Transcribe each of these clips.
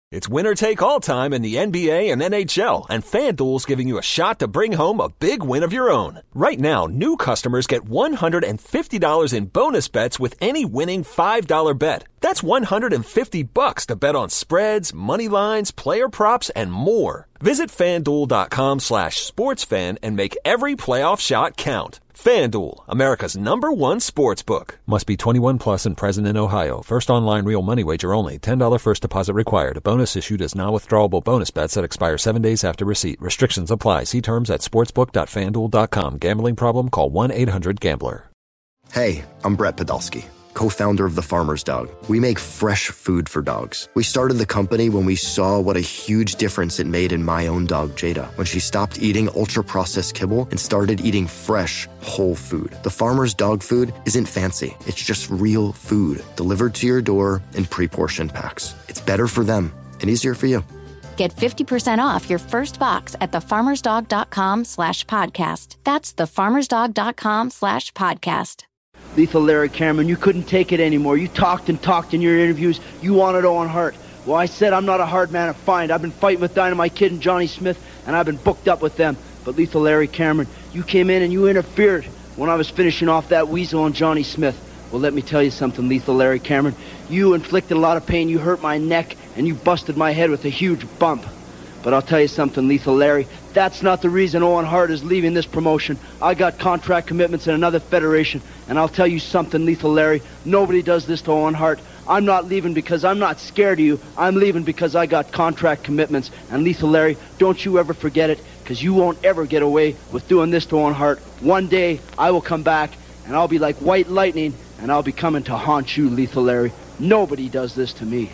It's winner take all time in the NBA and NHL, and FanDuel's giving you a shot to bring home a big win of your own. Right now, new customers get $150 in bonus bets with any winning $5 bet. That's $150 to bet on spreads, money lines, player props, and more. Visit FanDuel.com/sportsfan and make every playoff shot count. FanDuel, America's #1 sportsbook. Must be 21 plus and present in Ohio. First online real money wager only. $10 first deposit required. Bonus issued as non-withdrawable bonus bets that expire 7 days after receipt. Restrictions apply. See terms at sportsbook.fanduel.com. Gambling problem? Call 1-800-GAMBLER. Hey, I'm Brett Podolsky, co-founder of The Farmer's Dog. We make fresh food for dogs. We started the company when we saw what a huge difference it made in my own dog, Jada, when she stopped eating ultra-processed kibble and started eating fresh, whole food. The Farmer's Dog food isn't fancy. It's just real food delivered to your door in pre-portioned packs. It's better for them and easier for you. Get 50% off your first box at thefarmersdog.com/podcast. That's thefarmersdog.com/podcast. Lethal Larry Cameron, you couldn't take it anymore. You talked and talked in your interviews. You wanted Owen Hart. Well, I said I'm not a hard man to find. I've been fighting with Dynamite Kid and Johnny Smith, and I've been booked up with them. But Lethal Larry Cameron, you came in and you interfered when I was finishing off that weasel on Johnny Smith. Well, let me tell you something, Lethal Larry Cameron. You inflicted a lot of pain. You hurt my neck, and you busted my head with a huge bump. But I'll tell you something, Lethal Larry, that's not the reason Owen Hart is leaving this promotion. I got contract commitments in another federation, and I'll tell you something, Lethal Larry, nobody does this to Owen Hart. I'm not leaving because I'm not scared of you. I'm leaving because I got contract commitments. And Lethal Larry, don't you ever forget it, because you won't ever get away with doing this to Owen Hart. One day, I will come back, and I'll be like white lightning, and I'll be coming to haunt you, Lethal Larry. Nobody does this to me.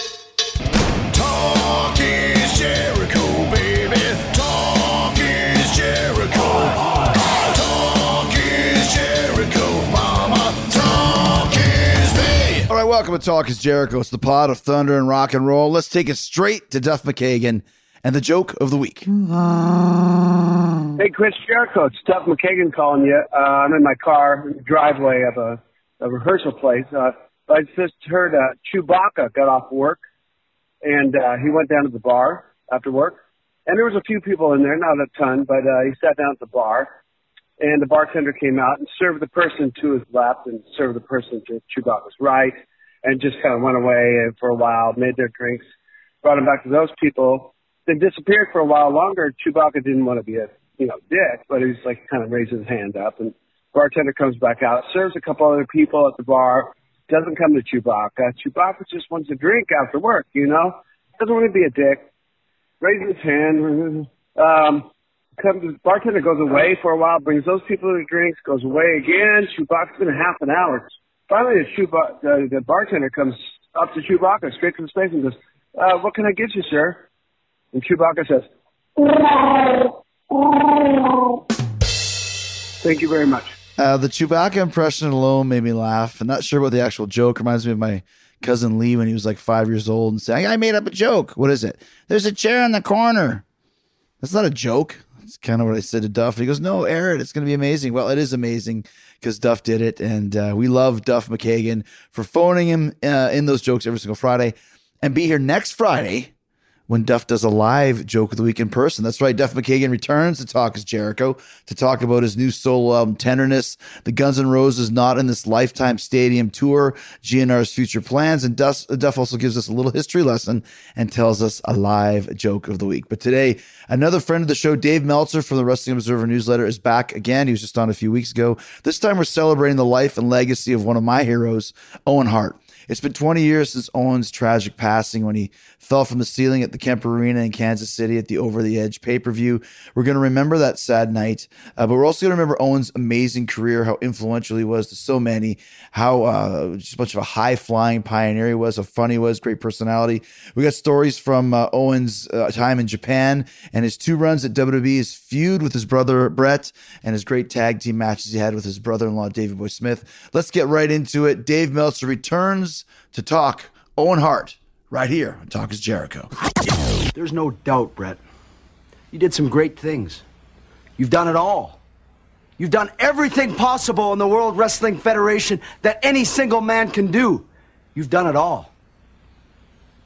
Talk is Jericho, baby. Talk is Jericho. Talk is Jericho, mama. Talk is me. All right, welcome to Talk is Jericho. It's the pod of thunder and rock and roll. Let's take it straight to Duff McKagan and the joke of the week. Hey, Chris Jericho. It's Duff McKagan calling you. I'm in my car in the driveway of a rehearsal place. I just heard Chewbacca got off work. And he went down to the bar after work. And there was a few people in there, not a ton, but he sat down at the bar. And the bartender came out and served the person to his left and served the person to Chewbacca's right, and just kind of went away for a while, made their drinks, brought him back to those people, then disappeared for a while longer. Chewbacca didn't want to be a dick, but he was like kind of raising his hand up. And bartender comes back out, serves a couple other people at the bar, doesn't come to Chewbacca. Chewbacca just wants a drink after work, Doesn't want to be a dick. Raises his hand. Bartender goes away for a while, brings those people the drinks, goes away again. Chewbacca's been a half an hour. Finally, the bartender comes up to Chewbacca, straight to his face, and goes, what can I get you, sir? And Chewbacca says, thank you very much. The Chewbacca impression alone made me laugh. I'm not sure about the actual joke. Reminds me of my cousin Lee when he was like 5 years old and saying, I made up a joke. What is it? There's a chair in the corner. That's not a joke. That's kind of what I said to Duff. And he goes, no, air it. It's going to be amazing. Well, it is amazing because Duff did it. And we love Duff McKagan for phoning him in those jokes every single Friday. And be here next Friday when Duff does a live joke of the week in person. That's right. Duff McKagan returns to Talk is Jericho to talk about his new solo album, Tenderness, the Guns N' Roses Not in This Lifetime Stadium tour, GNR's future plans. And Duff also gives us a little history lesson and tells us a live joke of the week. But today, another friend of the show, Dave Meltzer from the Wrestling Observer newsletter, is back again. He was just on a few weeks ago. This time we're celebrating the life and legacy of one of my heroes, Owen Hart. It's been 20 years since Owen's tragic passing when he fell from the ceiling at the Kemper Arena in Kansas City at the Over the Edge pay-per-view. We're going to remember that sad night, but we're also going to remember Owen's amazing career, how influential he was to so many, how just a bunch of a high-flying pioneer he was, how funny he was, great personality. We got stories from Owen's time in Japan and his 2 runs at WWE, his feud with his brother Brett, and his great tag team matches he had with his brother-in-law, Davey Boy Smith. Let's get right into it. Dave Meltzer returns to talk Owen Hart right here on Talk is Jericho. There's no doubt, Brett. You did some great things. You've done it all. You've done everything possible in the World Wrestling Federation that any single man can do. You've done it all.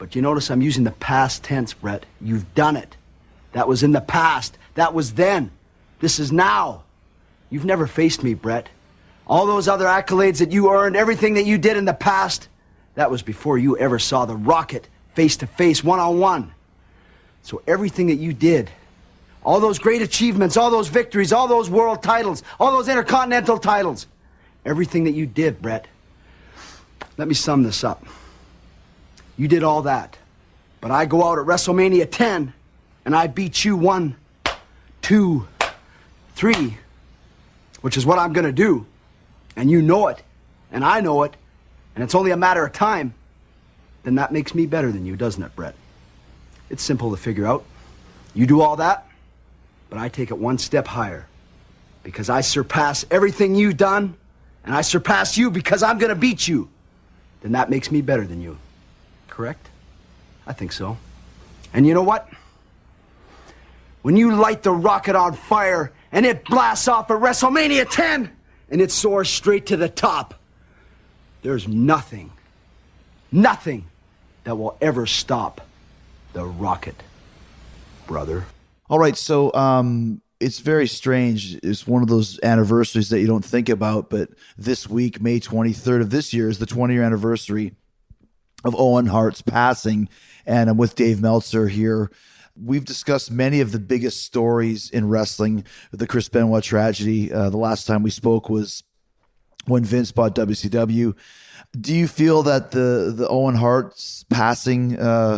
But you notice I'm using the past tense, Brett. You've done it. That was in the past. That was then. This is now. You've never faced me, Brett. All those other accolades that you earned, everything that you did in the past, that was before you ever saw the Rocket face-to-face, one-on-one. So everything that you did, all those great achievements, all those victories, all those world titles, all those intercontinental titles, everything that you did, Brett. Let me sum this up. You did all that, but I go out at WrestleMania 10 and I beat you 1, 2, 3, which is what I'm gonna do. And you know it, and I know it, and it's only a matter of time. Then that makes me better than you, doesn't it, Brett? It's simple to figure out. You do all that, but I take it one step higher. Because I surpass everything you've done, and I surpass you because I'm gonna beat you. Then that makes me better than you. Correct? I think so. And you know what? When you light the rocket on fire and it blasts off at WrestleMania 10 and it soars straight to the top, there's nothing that will ever stop the rocket, brother. All right, so it's very strange. It's one of those anniversaries that you don't think about, but this week, May 23rd of this year, is the 20-year anniversary of Owen Hart's passing, and I'm with Dave Meltzer here. We've discussed many of the biggest stories in wrestling, the Chris Benoit tragedy. The last time we spoke was when Vince bought WCW. Do you feel that the Owen Hart's passing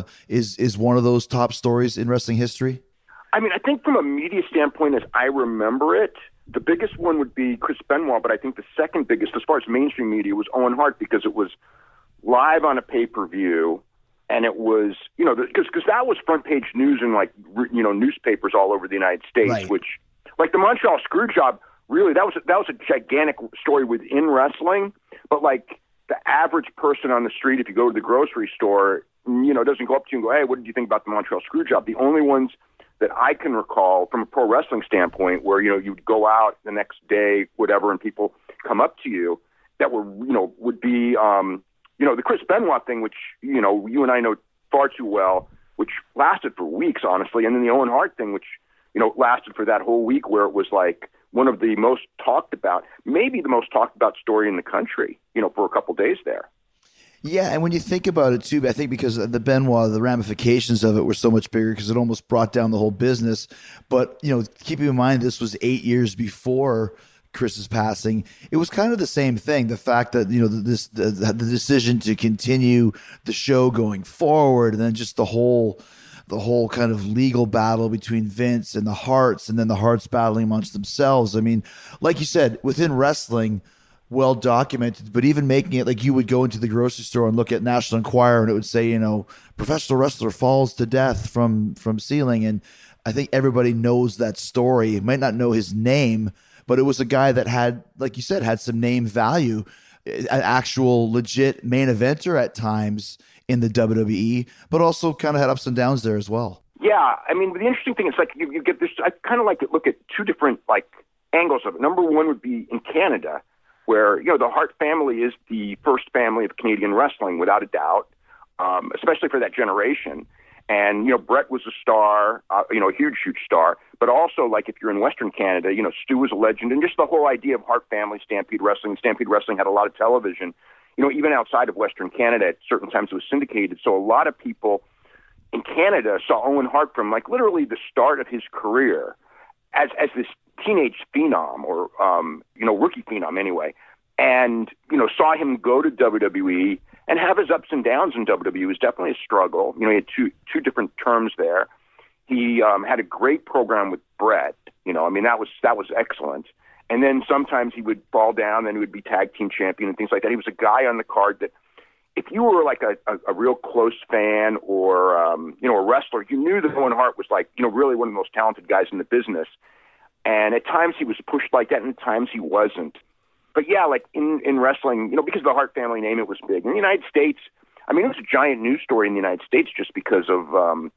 is one of those top stories in wrestling history? I mean, I think from a media standpoint, as I remember it, the biggest one would be Chris Benoit, but I think the second biggest, as far as mainstream media, was Owen Hart, because it was live on a pay-per-view, and it was, because that was front page news in newspapers all over the United States, right. Which, like the Montreal Screwjob, really that was a gigantic story within wrestling, but like the average person on the street, if you go to the grocery store, doesn't go up to you and go, hey, what did you think about the Montreal Screwjob? The only ones that I can recall from a pro wrestling standpoint where, you'd go out the next day, whatever, and people come up to you that were, would be, the Chris Benoit thing, which, you and I know far too well, which lasted for weeks, honestly. And then the Owen Hart thing, which, lasted for that whole week, where it was like one of the most talked about, maybe the most talked about story in the country, for a couple days there. Yeah, and when you think about it, too, I think because the Benoit, the ramifications of it were so much bigger because it almost brought down the whole business. But, keeping in mind this was 8 years before Chris's passing, it was kind of the same thing. The fact that, the decision to continue the show going forward, and then just the whole kind of legal battle between Vince and the Harts, and then the Harts battling amongst themselves. I mean, like you said, within wrestling, well documented, but even making it like you would go into the grocery store and look at National Enquirer and it would say, professional wrestler falls to death from ceiling. And I think everybody knows that story. Might not know his name, but it was a guy that had, like you said, had some name value, an actual legit main eventer at times in the WWE, but also kind of had ups and downs there as well. Yeah, I mean, the interesting thing is like you get this. I kind of like to look at two different angles of it. Number one would be in Canada, where the Hart family is the first family of Canadian wrestling, without a doubt, especially for that generation. And Brett was a star, a huge star. But also, like if you're in Western Canada, Stu was a legend, and just the whole idea of Hart family, Stampede Wrestling. Stampede Wrestling had a lot of television. Even outside of Western Canada, at certain times it was syndicated. So a lot of people in Canada saw Owen Hart from literally the start of his career as this teenage phenom, or rookie phenom anyway, and saw him go to WWE and have his ups and downs in WWE. It was definitely a struggle. He had two different terms there. He had a great program with Brett. That was excellent. And then sometimes he would fall down, and he would be tag team champion and things like that. He was a guy on the card that, if you were like a real close fan or a wrestler, you knew that Owen Hart was really one of the most talented guys in the business. And at times he was pushed like that, and at times he wasn't. But yeah, like in wrestling, because of the Hart family name, it was big. In the United States, it was a giant news story in the United States just because of,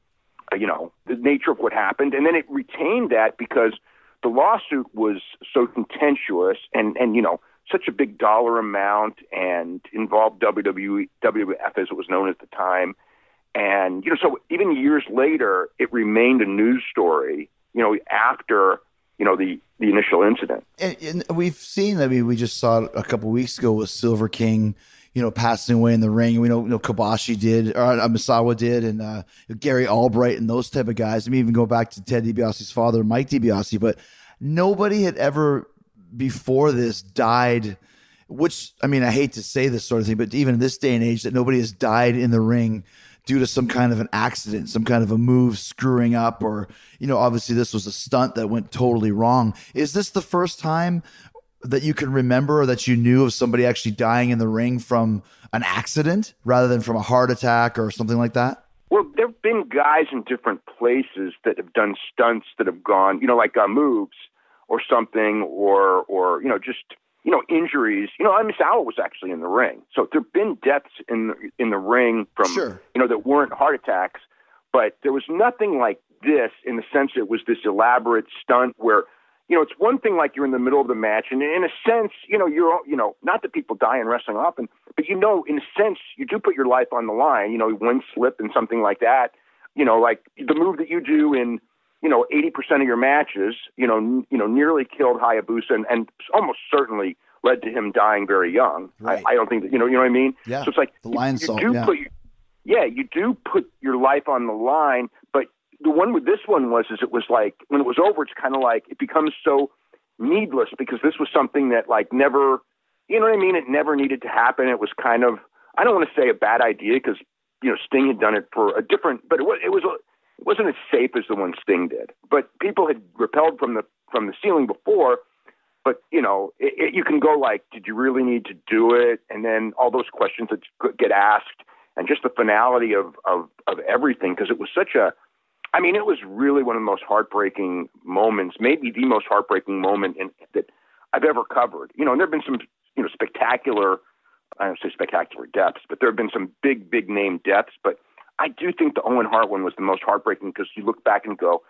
the nature of what happened. And then it retained that because the lawsuit was so contentious and such a big dollar amount, and involved WWF, as it was known at the time. And, so even years later, it remained a news story, after, the initial incident. And we've seen, we just saw it a couple of weeks ago with Silver King, passing away in the ring. We know Kobashi did, or Misawa did, and Gary Albright and those type of guys. I mean, even go back to Ted DiBiase's father, Mike DiBiase, but nobody had ever before this died, which, I mean, I hate to say this sort of thing, but even in this day and age, that nobody has died in the ring due to some kind of an accident, some kind of a move screwing up, or, obviously this was a stunt that went totally wrong. Is this the first time that you can remember, or that you knew of somebody actually dying in the ring from an accident rather than from a heart attack or something like that? Well, there have been guys in different places that have done stunts that have gone, like moves or something, or just, injuries. Misawa was actually in the ring. So there have been deaths in the ring from, sure, that weren't heart attacks, but there was nothing like this in the sense it was this elaborate stunt where, it's one thing like you're in the middle of the match, and in a sense, you're, not that people die in wrestling often, but in a sense, you do put your life on the line, one slip and something like that, like the move that you do in, 80% of your matches, nearly killed Hayabusa and almost certainly led to him dying very young. Right. I don't think that, you know what I mean? Yeah. So it's like, the lion salt, you do put your life on the line, but the one with this one was it was like, when it was over, it's kind of like, it becomes so needless because this was something that like never, you know what I mean? It never needed to happen. It was kind of, I don't want to say a bad idea because, Sting had done it for a different, but it wasn't as safe as the one Sting did. But people had repelled from the ceiling before, but you can go like, did you really need to do it? And then all those questions that get asked, and just the finality of everything, because it was such a, it was really one of the most heartbreaking moments, maybe the most heartbreaking moment that I've ever covered. And there have been some, spectacular, I don't say spectacular deaths, but there have been some big, big name deaths. But I do think the Owen Hart one was the most heartbreaking because you look back and go,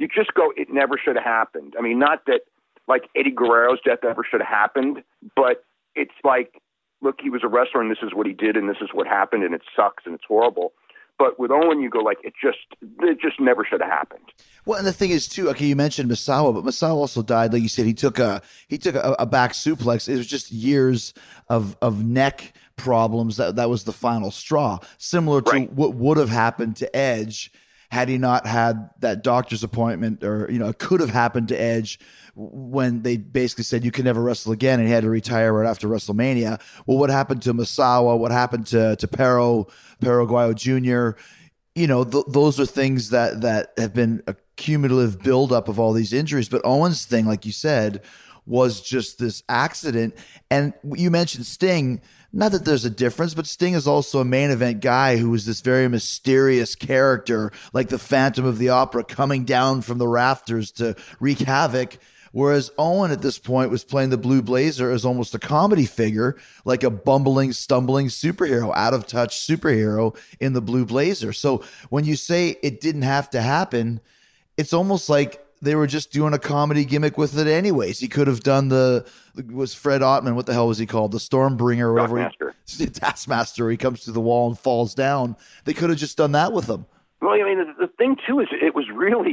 it never should have happened. I mean, not that like Eddie Guerrero's death ever should have happened, but it's like, look, he was a wrestler and this is what he did and this is what happened and it sucks and it's horrible. But with Owen, you go like, it just never should have happened. Well, and the thing is too, okay, you mentioned Misawa, but Misawa also died. Like you said, he took a back suplex. It was just years of neck problems. That was the final straw. Similar to what would have happened to Edge had he not had that doctor's appointment, or, it could have happened to Edge when they basically said you can never wrestle again and he had to retire right after WrestleMania. Well, what happened to Misawa? What happened to Perro Aguayo Jr.? Those are things that have been a cumulative buildup of all these injuries. But Owen's thing, like you said, was just this accident. And you mentioned Sting. Not that there's a difference, but Sting is also a main event guy who was this very mysterious character, like the Phantom of the Opera coming down from the rafters to wreak havoc. Whereas Owen at this point was playing the Blue Blazer as almost a comedy figure, like a bumbling, stumbling superhero, out of touch superhero in the Blue Blazer. So when you say it didn't have to happen, it's almost like they were just doing a comedy gimmick with it anyways. He could have done was Fred Ottman, what the hell was he called? The Stormbringer or whatever. Taskmaster. He comes through the wall and falls down. They could have just done that with him. Well, the thing too is it was really,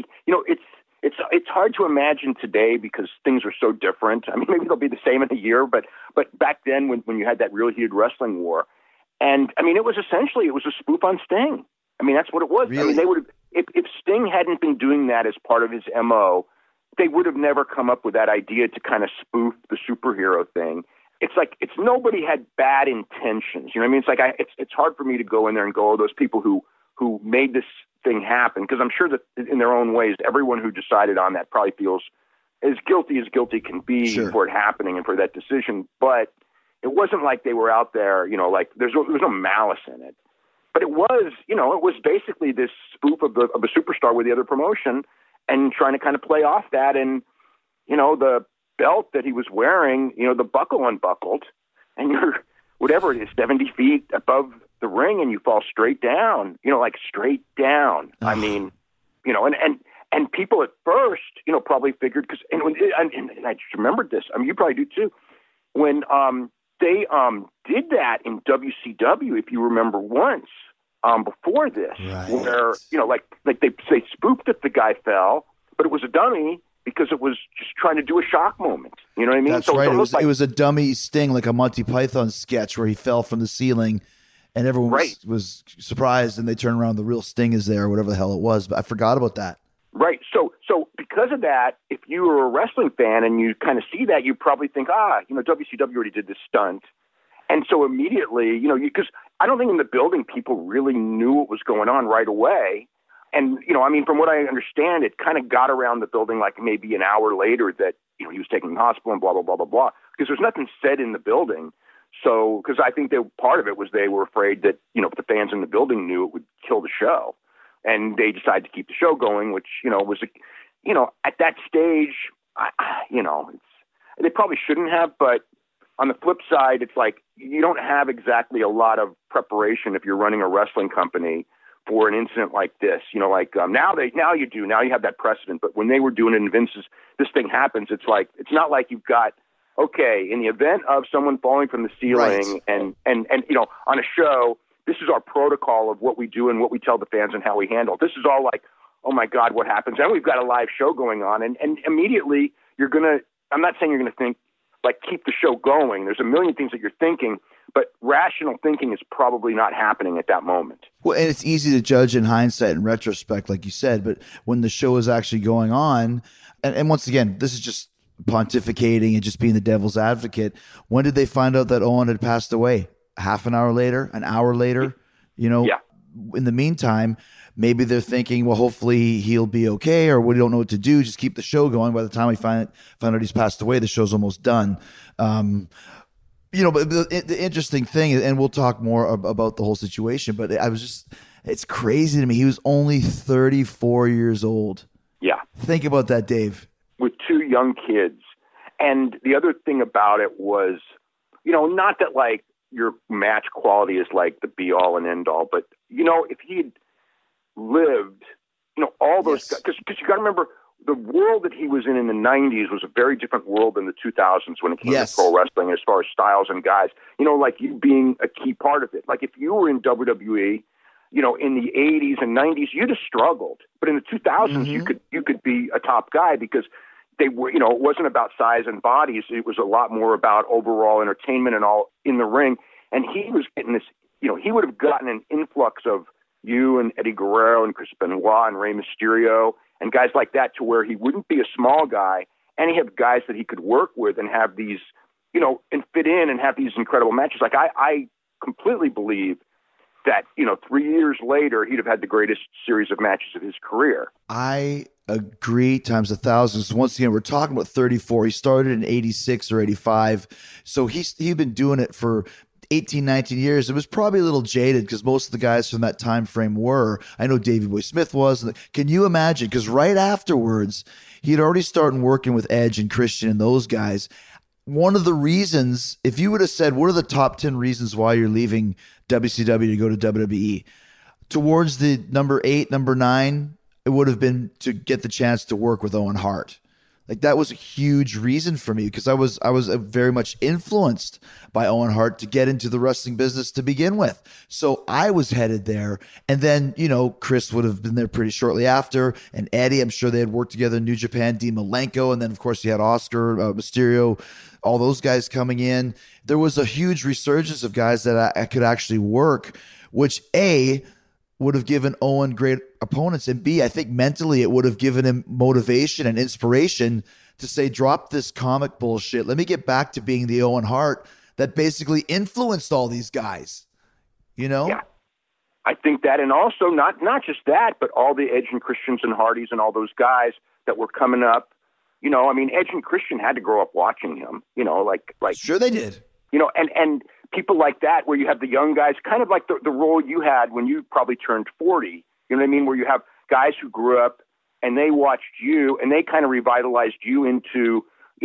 it's hard to imagine today because things are so different. Maybe they'll be the same in a year, but back then when you had that real heated wrestling war, and it was a spoof on Sting. That's what it was. Really? They would have, if Sting hadn't been doing that as part of his MO, they would have never come up with that idea to kind of spoof the superhero thing. It's like, nobody had bad intentions. It's like, it's hard for me to go in there and go, oh, those people who made this thing happen, because I'm sure that in their own ways, everyone who decided on that probably feels as guilty can be for it happening and for that decision. But it wasn't like they were out there, like there was no malice in it. But it was, it was basically this spoof of a superstar with the other promotion and trying to kind of play off that. And, the belt that he was wearing, the buckle unbuckled, and you're, whatever it is, 70 feet above the ring, and you fall straight down, like straight down. And people at first, probably figured, because, and I just remembered this. You probably do too. When they did that in WCW, if you remember once, before this, Right. where like they spoofed that the guy fell, but it was a dummy because it was just trying to do a shock moment. You know what I mean? That's So right. It It was a dummy sting, like a Monty Python sketch where he fell from the ceiling, and everyone was surprised, and they turn around, the real sting is there, whatever the hell it was. But I forgot about that. Right. So because of that, if you were a wrestling fan and you kind of see that, you probably think, WCW already did this stunt. And so immediately, because I don't think in the building people really knew what was going on right away. And, from what I understand, it kind of got around the building like maybe an hour later that, he was taken to the hospital and blah, blah, blah, blah, blah. Because there's nothing said in the building. So, because I think part of it was they were afraid that, if the fans in the building knew, it would kill the show. And they decided to keep the show going, which, was, at that stage, they probably shouldn't have. But on the flip side, it's like you don't have exactly a lot of preparation if you're running a wrestling company for an incident like this. Now you do. Now you have that precedent. But when they were doing it in Vince's, this thing happens, it's not like you've got, okay, in the event of someone falling from the ceiling and on a show, this is our protocol of what we do and what we tell the fans and how we handle. This is all like, oh my God, what happens? And we've got a live show going on. And immediately I'm not saying you're going to think, like, keep the show going. There's a million things that you're thinking, but rational thinking is probably not happening at that moment. Well, and it's easy to judge in hindsight and retrospect, like you said, but when the show is actually going on, and once again, this is just pontificating and just being the devil's advocate. When did they find out that Owen had passed away? Half an hour later, an hour later, Yeah. In the meantime, maybe they're thinking, well, hopefully he'll be okay, or we don't know what to do. Just keep the show going. By the time we find out he's passed away, the show's almost done. But the interesting thing, and we'll talk more about the whole situation, but it's crazy to me. He was only 34 years old. Yeah. Think about that, Dave. With two young kids. And the other thing about it was, not that like your match quality is like the be all and end all, but if he'd lived, all those guys, because you got to remember the world that he was in the 90s was a very different world than the 2000s when it came to pro wrestling as far as styles and guys, like you being a key part of it. Like if you were in WWE, in the 80s and 90s, you'd have struggled, but in the 2000s, you could be a top guy because they were, it wasn't about size and bodies. It was a lot more about overall entertainment and all in the ring. And he was getting this, he would have gotten an influx of you and Eddie Guerrero and Chris Benoit and Rey Mysterio and guys like that to where he wouldn't be a small guy and he had guys that he could work with and have these, and fit in and have these incredible matches. Like I completely believe that, 3 years later, he'd have had the greatest series of matches of his career. I agree times 1,000. So once again, we're talking about 34. He started in 86 or 85. So he'd been doing it for 18, 19 years. It was probably a little jaded because most of the guys from that time frame were. I know Davey Boy Smith was. Can you imagine? Because right afterwards, he'd already started working with Edge and Christian and those guys. One of the reasons, if you would have said, what are the top 10 reasons why you're leaving WCW to go to WWE? Towards the number 8, number 9, it would have been to get the chance to work with Owen Hart. Like that was a huge reason for me because I was very much influenced by Owen Hart to get into the wrestling business to begin with. So I was headed there. And then, Chris would have been there pretty shortly after. And Eddie, I'm sure they had worked together in New Japan, Dean Malenko. And then, of course, you had Oscar, Mysterio, all those guys coming in. There was a huge resurgence of guys that I could actually work, which A, would have given Owen great opponents, and B, I think mentally it would have given him motivation and inspiration to say, drop this comic bullshit. Let me get back to being the Owen Hart that basically influenced all these guys, Yeah, I think that, and also not just that, but all the Edge and Christians and Hardys and all those guys that were coming up. Edge and Christian had to grow up watching him, like sure they did. And people like that, where you have the young guys, kind of like the role you had when you probably turned 40, you know what I mean? Where you have guys who grew up and they watched you and they kind of revitalized you into,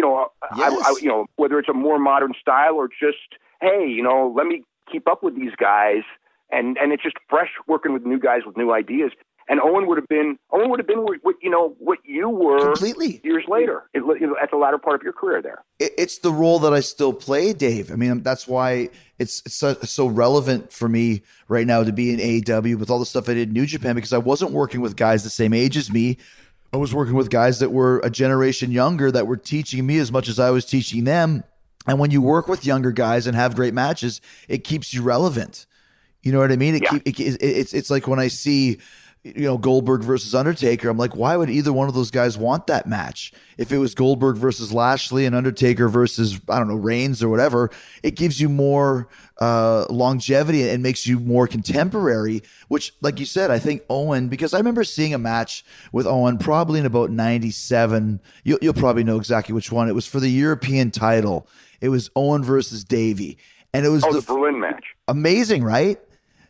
whether it's a more modern style or just, hey, let me keep up with these guys. And it's just fresh working with new guys with new ideas. And Owen would have been what you were completely years later at the latter part of your career there. It's the role that I still play, Dave. I mean, that's why it's so relevant for me right now to be in AEW with all the stuff I did in New Japan, because I wasn't working with guys the same age as me. I was working with guys that were a generation younger that were teaching me as much as I was teaching them. And when you work with younger guys and have great matches, it keeps you relevant. You know what I mean? It's like when I see, Goldberg versus Undertaker, I'm like, why would either one of those guys want that match? If it was Goldberg versus Lashley and Undertaker versus, I don't know, Reigns or whatever, it gives you more longevity and makes you more contemporary, which, like you said, I think Owen, because I remember seeing a match with Owen probably in about 97. You'll probably know exactly which one. It was for the European title. It was Owen versus Davey. And it was the Berlin match. Amazing, right?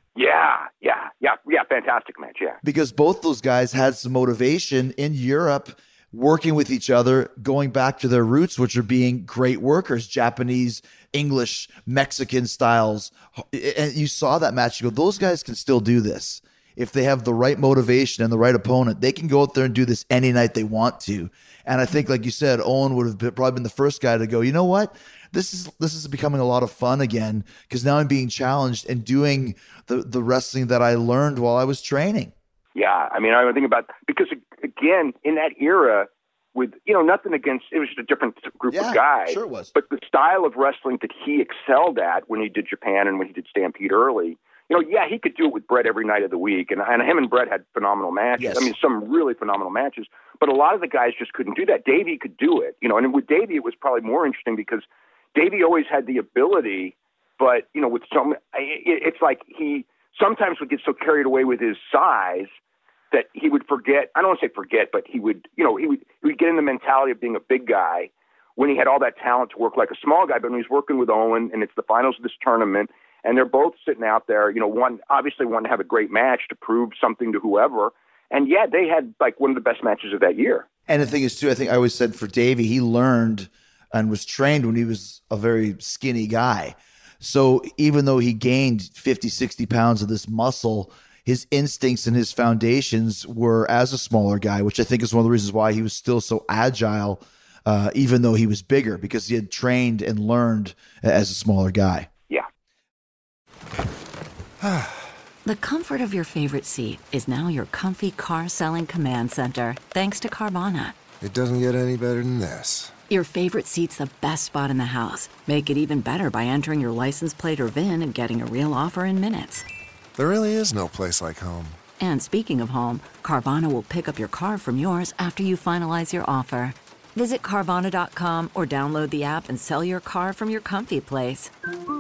Yeah, fantastic match, yeah. Because both those guys had some motivation in Europe, working with each other, going back to their roots, which are being great workers, Japanese, English, Mexican styles. And you saw that match, you go, those guys can still do this. If they have the right motivation and the right opponent, they can go out there and do this any night they want to. And I think, like you said, Owen would have probably been the first guy to go, you know what? This is becoming a lot of fun again, because now I'm being challenged and doing the wrestling that I learned while I was training. Yeah, I mean, I think about, because again, in that era, with nothing against, it was just a different group of guys. Sure it was. But the style of wrestling that he excelled at when he did Japan and when he did Stampede early, he could do it with Bret every night of the week, and him and Bret had phenomenal matches. Yes. I mean, some really phenomenal matches. But a lot of the guys just couldn't do that. Davey could do it, and with Davey it was probably more interesting because Davey always had the ability, but with it's like he sometimes would get so carried away with his size that he would forget. I don't want to say forget, but he would get in the mentality of being a big guy when he had all that talent to work like a small guy. But when he's working with Owen, and it's the finals of this tournament, and they're both sitting out there, one obviously wanted to have a great match to prove something to whoever, and they had like one of the best matches of that year. And the thing is, too, I think I always said for Davey, he learned and was trained when he was a very skinny guy. So even though he gained 50, 60 pounds of this muscle, his instincts and his foundations were as a smaller guy, which I think is one of the reasons why he was still so agile, even though he was bigger, because he had trained and learned as a smaller guy. Yeah. The comfort of your favorite seat is now your comfy car selling command center, thanks to Carvana. It doesn't get any better than this. Your favorite seat's the best spot in the house. Make it even better by entering your license plate or VIN and getting a real offer in minutes. There really is no place like home. And speaking of home, Carvana will pick up your car from yours after you finalize your offer. Visit Carvana.com or download the app and sell your car from your comfy place.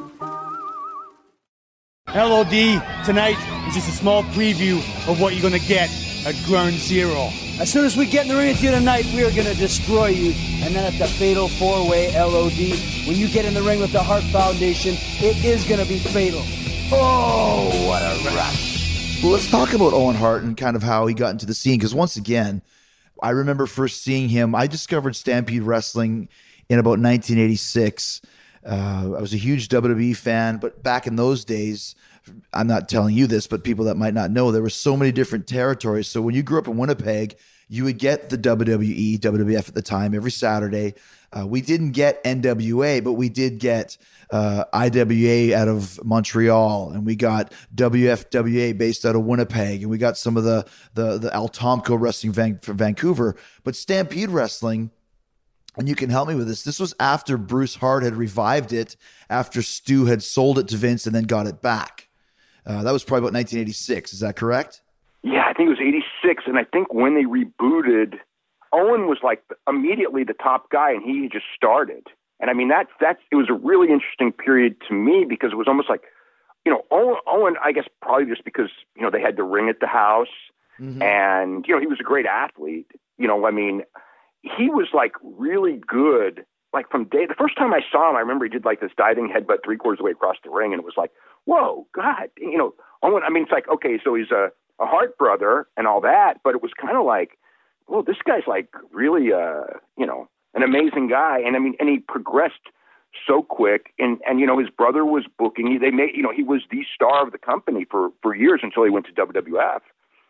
LOD tonight is just a small preview of what you're going to get at Ground Zero. As soon as we get in the ring with you tonight, we are going to destroy you. And then at the Fatal 4-Way LOD, when you get in the ring with the Hart Foundation, it is going to be fatal. Oh, what a rush. Well, let's talk about Owen Hart and kind of how he got into the scene, because once again, I remember first seeing him. I discovered Stampede Wrestling in about 1986. I was a huge WWE fan, but back in those days, I'm not telling you this, but people that might not know, there were so many different territories. So when you grew up in Winnipeg, you would get the WWE, WWF at the time, every Saturday. We didn't get NWA, but we did get IWA out of Montreal, and we got WFWA based out of Winnipeg, and we got some of the Altomco wrestling from Vancouver. But Stampede Wrestling, and you can help me with this was after Bruce Hart had revived it, after Stu had sold it to Vince and then got it back. That was probably about 1986. Is that correct? Yeah, I think it was 86. And I think when they rebooted, Owen was like immediately the top guy, and he just started. And I mean, it was a really interesting period to me, because it was almost like, Owen, I guess probably just because, they had the ring at the house, and, he was a great athlete. I mean, he was like really good. Like the first time I saw him, I remember he did like this diving headbutt 3/4 of the way across the ring, and it was like, whoa, God, Owen. I mean, it's like, okay, so he's a Hart brother and all that, but it was kind of like, well, this guy's like really, an amazing guy, and I mean, and he progressed so quick, and his brother was booking. He was the star of the company for years until he went to WWF,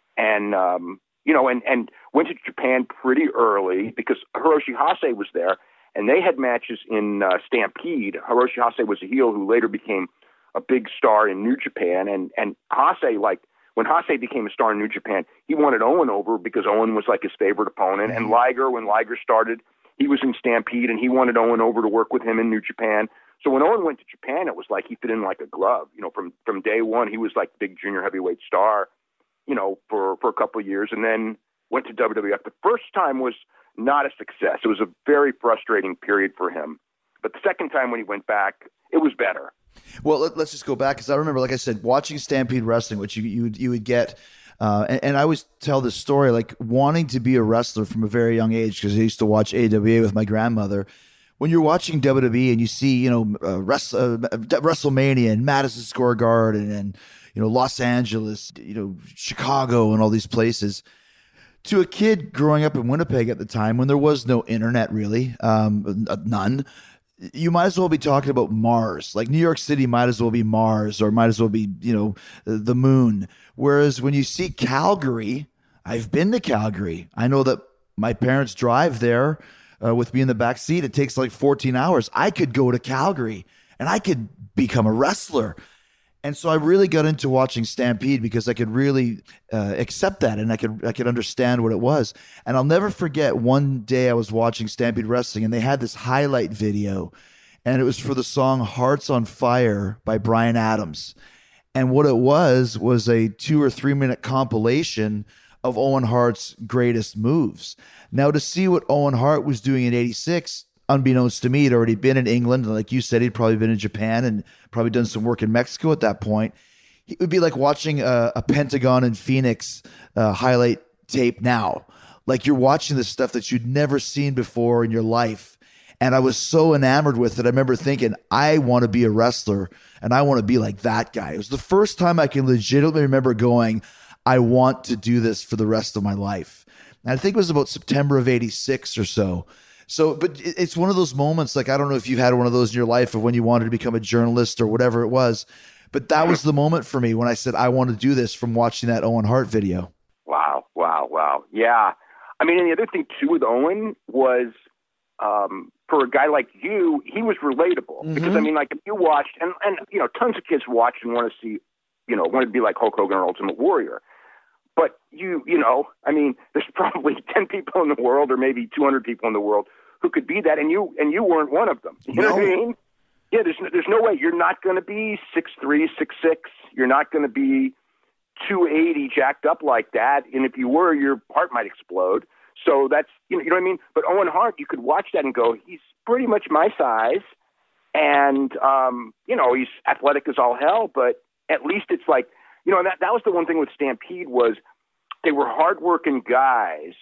and and went to Japan pretty early because Hiroshi Hase was there, and they had matches in Stampede. Hiroshi Hase was a heel who later became a big star in New Japan, and Hase, like, when Hase became a star in New Japan, he wanted Owen over because Owen was like his favorite opponent. And Liger, when Liger started, he was in Stampede, and he wanted Owen over to work with him in New Japan. So when Owen went to Japan, it was like he fit in like a glove. From day one, he was like big junior heavyweight star, for a couple of years, and then went to WWF. The first time was not a success. It was a very frustrating period for him. But the second time when he went back, it was better. Well, let's just go back, because I remember, like I said, watching Stampede Wrestling, which you would get, and I always tell this story, like wanting to be a wrestler from a very young age, because I used to watch AWA with my grandmother. When you're watching WWE and you see, WrestleMania and Madison Square Garden and Los Angeles, Chicago and all these places, to a kid growing up in Winnipeg at the time when there was no internet really, none. You might as well be talking about Mars. Like New York City might as well be Mars, or might as well be, the moon. Whereas when you see Calgary, I've been to Calgary. I know that my parents drive there with me in the back seat. It takes like 14 hours. I could go to Calgary and I could become a wrestler. And so I really got into watching Stampede because I could really accept that, and I could understand what it was. And I'll never forget one day I was watching Stampede Wrestling, and they had this highlight video, and it was for the song Hearts on Fire by Bryan Adams. And what it was a 2 or 3 minute compilation of Owen Hart's greatest moves. Now, to see what Owen Hart was doing in '86, unbeknownst to me, he'd already been in England. And like you said, he'd probably been in Japan and probably done some work in Mexico at that point. It would be like watching a Pentagon and Phoenix highlight tape now. Like you're watching the stuff that you'd never seen before in your life. And I was so enamored with it. I remember thinking, I want to be a wrestler and I want to be like that guy. It was the first time I can legitimately remember going, I want to do this for the rest of my life. And I think it was about September of '86 or so. So, but it's one of those moments, like, I don't know if you've had one of those in your life of when you wanted to become a journalist or whatever it was, but that was the moment for me when I said, I want to do this, from watching that Owen Hart video. Wow. Yeah. I mean, and the other thing too with Owen was, for a guy like you, he was relatable because I mean, like if you watched and tons of kids watch and want to see, want to be like Hulk Hogan or Ultimate Warrior. But I mean, there's probably 10 people in the world or maybe 200 people in the world who could be that, and you weren't one of them. You know what I mean? Yeah, there's no way. You're not going to be 6'3", 6'6". You're not going to be 280 jacked up like that, and if you were, your heart might explode. So that's, you know what I mean? But Owen Hart, you could watch that and go, he's pretty much my size, and, he's athletic as all hell, but at least it's like, and that was the one thing with Stampede was they were hardworking guys,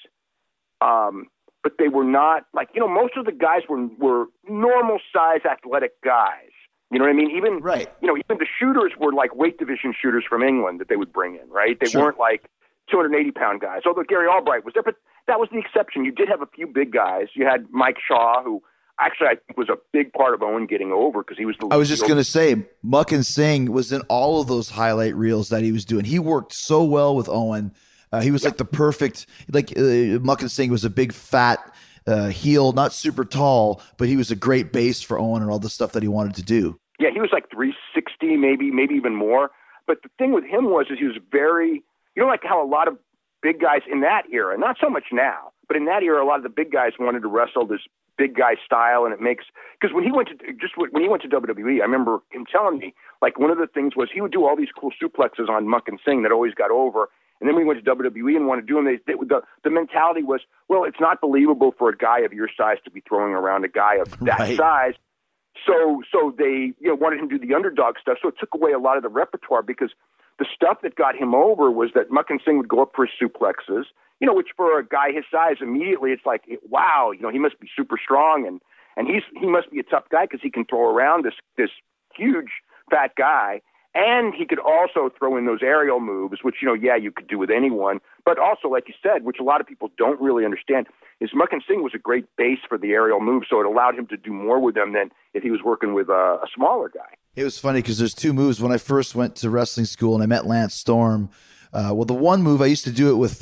but they were not like, most of the guys were normal size athletic guys. You know what I mean? Even the shooters were like weight division shooters from England that they would bring in, right? They weren't like 280-pound guys. Although Gary Albright was there, but that was the exception. You did have a few big guys. You had Mike Shaw, who actually I think was a big part of Owen getting over because he was the. I was just going to say, Muck and Singh was in all of those highlight reels that he was doing. He worked so well with Owen. He was like the perfect, Muck and Singh was a big fat heel, not super tall, but he was a great base for Owen and all the stuff that he wanted to do. Yeah, he was like 360, maybe even more. But the thing with him was he was very, like how a lot of big guys in that era, not so much now, but in that era, a lot of the big guys wanted to wrestle this big guy style, and it makes, because when he went to WWE, I remember him telling me, like, one of the things was he would do all these cool suplexes on Muck and Singh that always got over. And then when he went to WWE and wanted to do them, the mentality was, well, it's not believable for a guy of your size to be throwing around a guy of that size. So they wanted him to do the underdog stuff. So it took away a lot of the repertoire because the stuff that got him over was that Muck and Singh would go up for his suplexes, which for a guy his size, immediately it's like, wow, he must be super strong and he must be a tough guy because he can throw around this huge fat guy. And he could also throw in those aerial moves, which, you could do with anyone. But also, like you said, which a lot of people don't really understand, is Muck and Singh was a great base for the aerial moves, so it allowed him to do more with them than if he was working with a smaller guy. It was funny because there's two moves. When I first went to wrestling school and I met Lance Storm, Well, the one move I used to do it with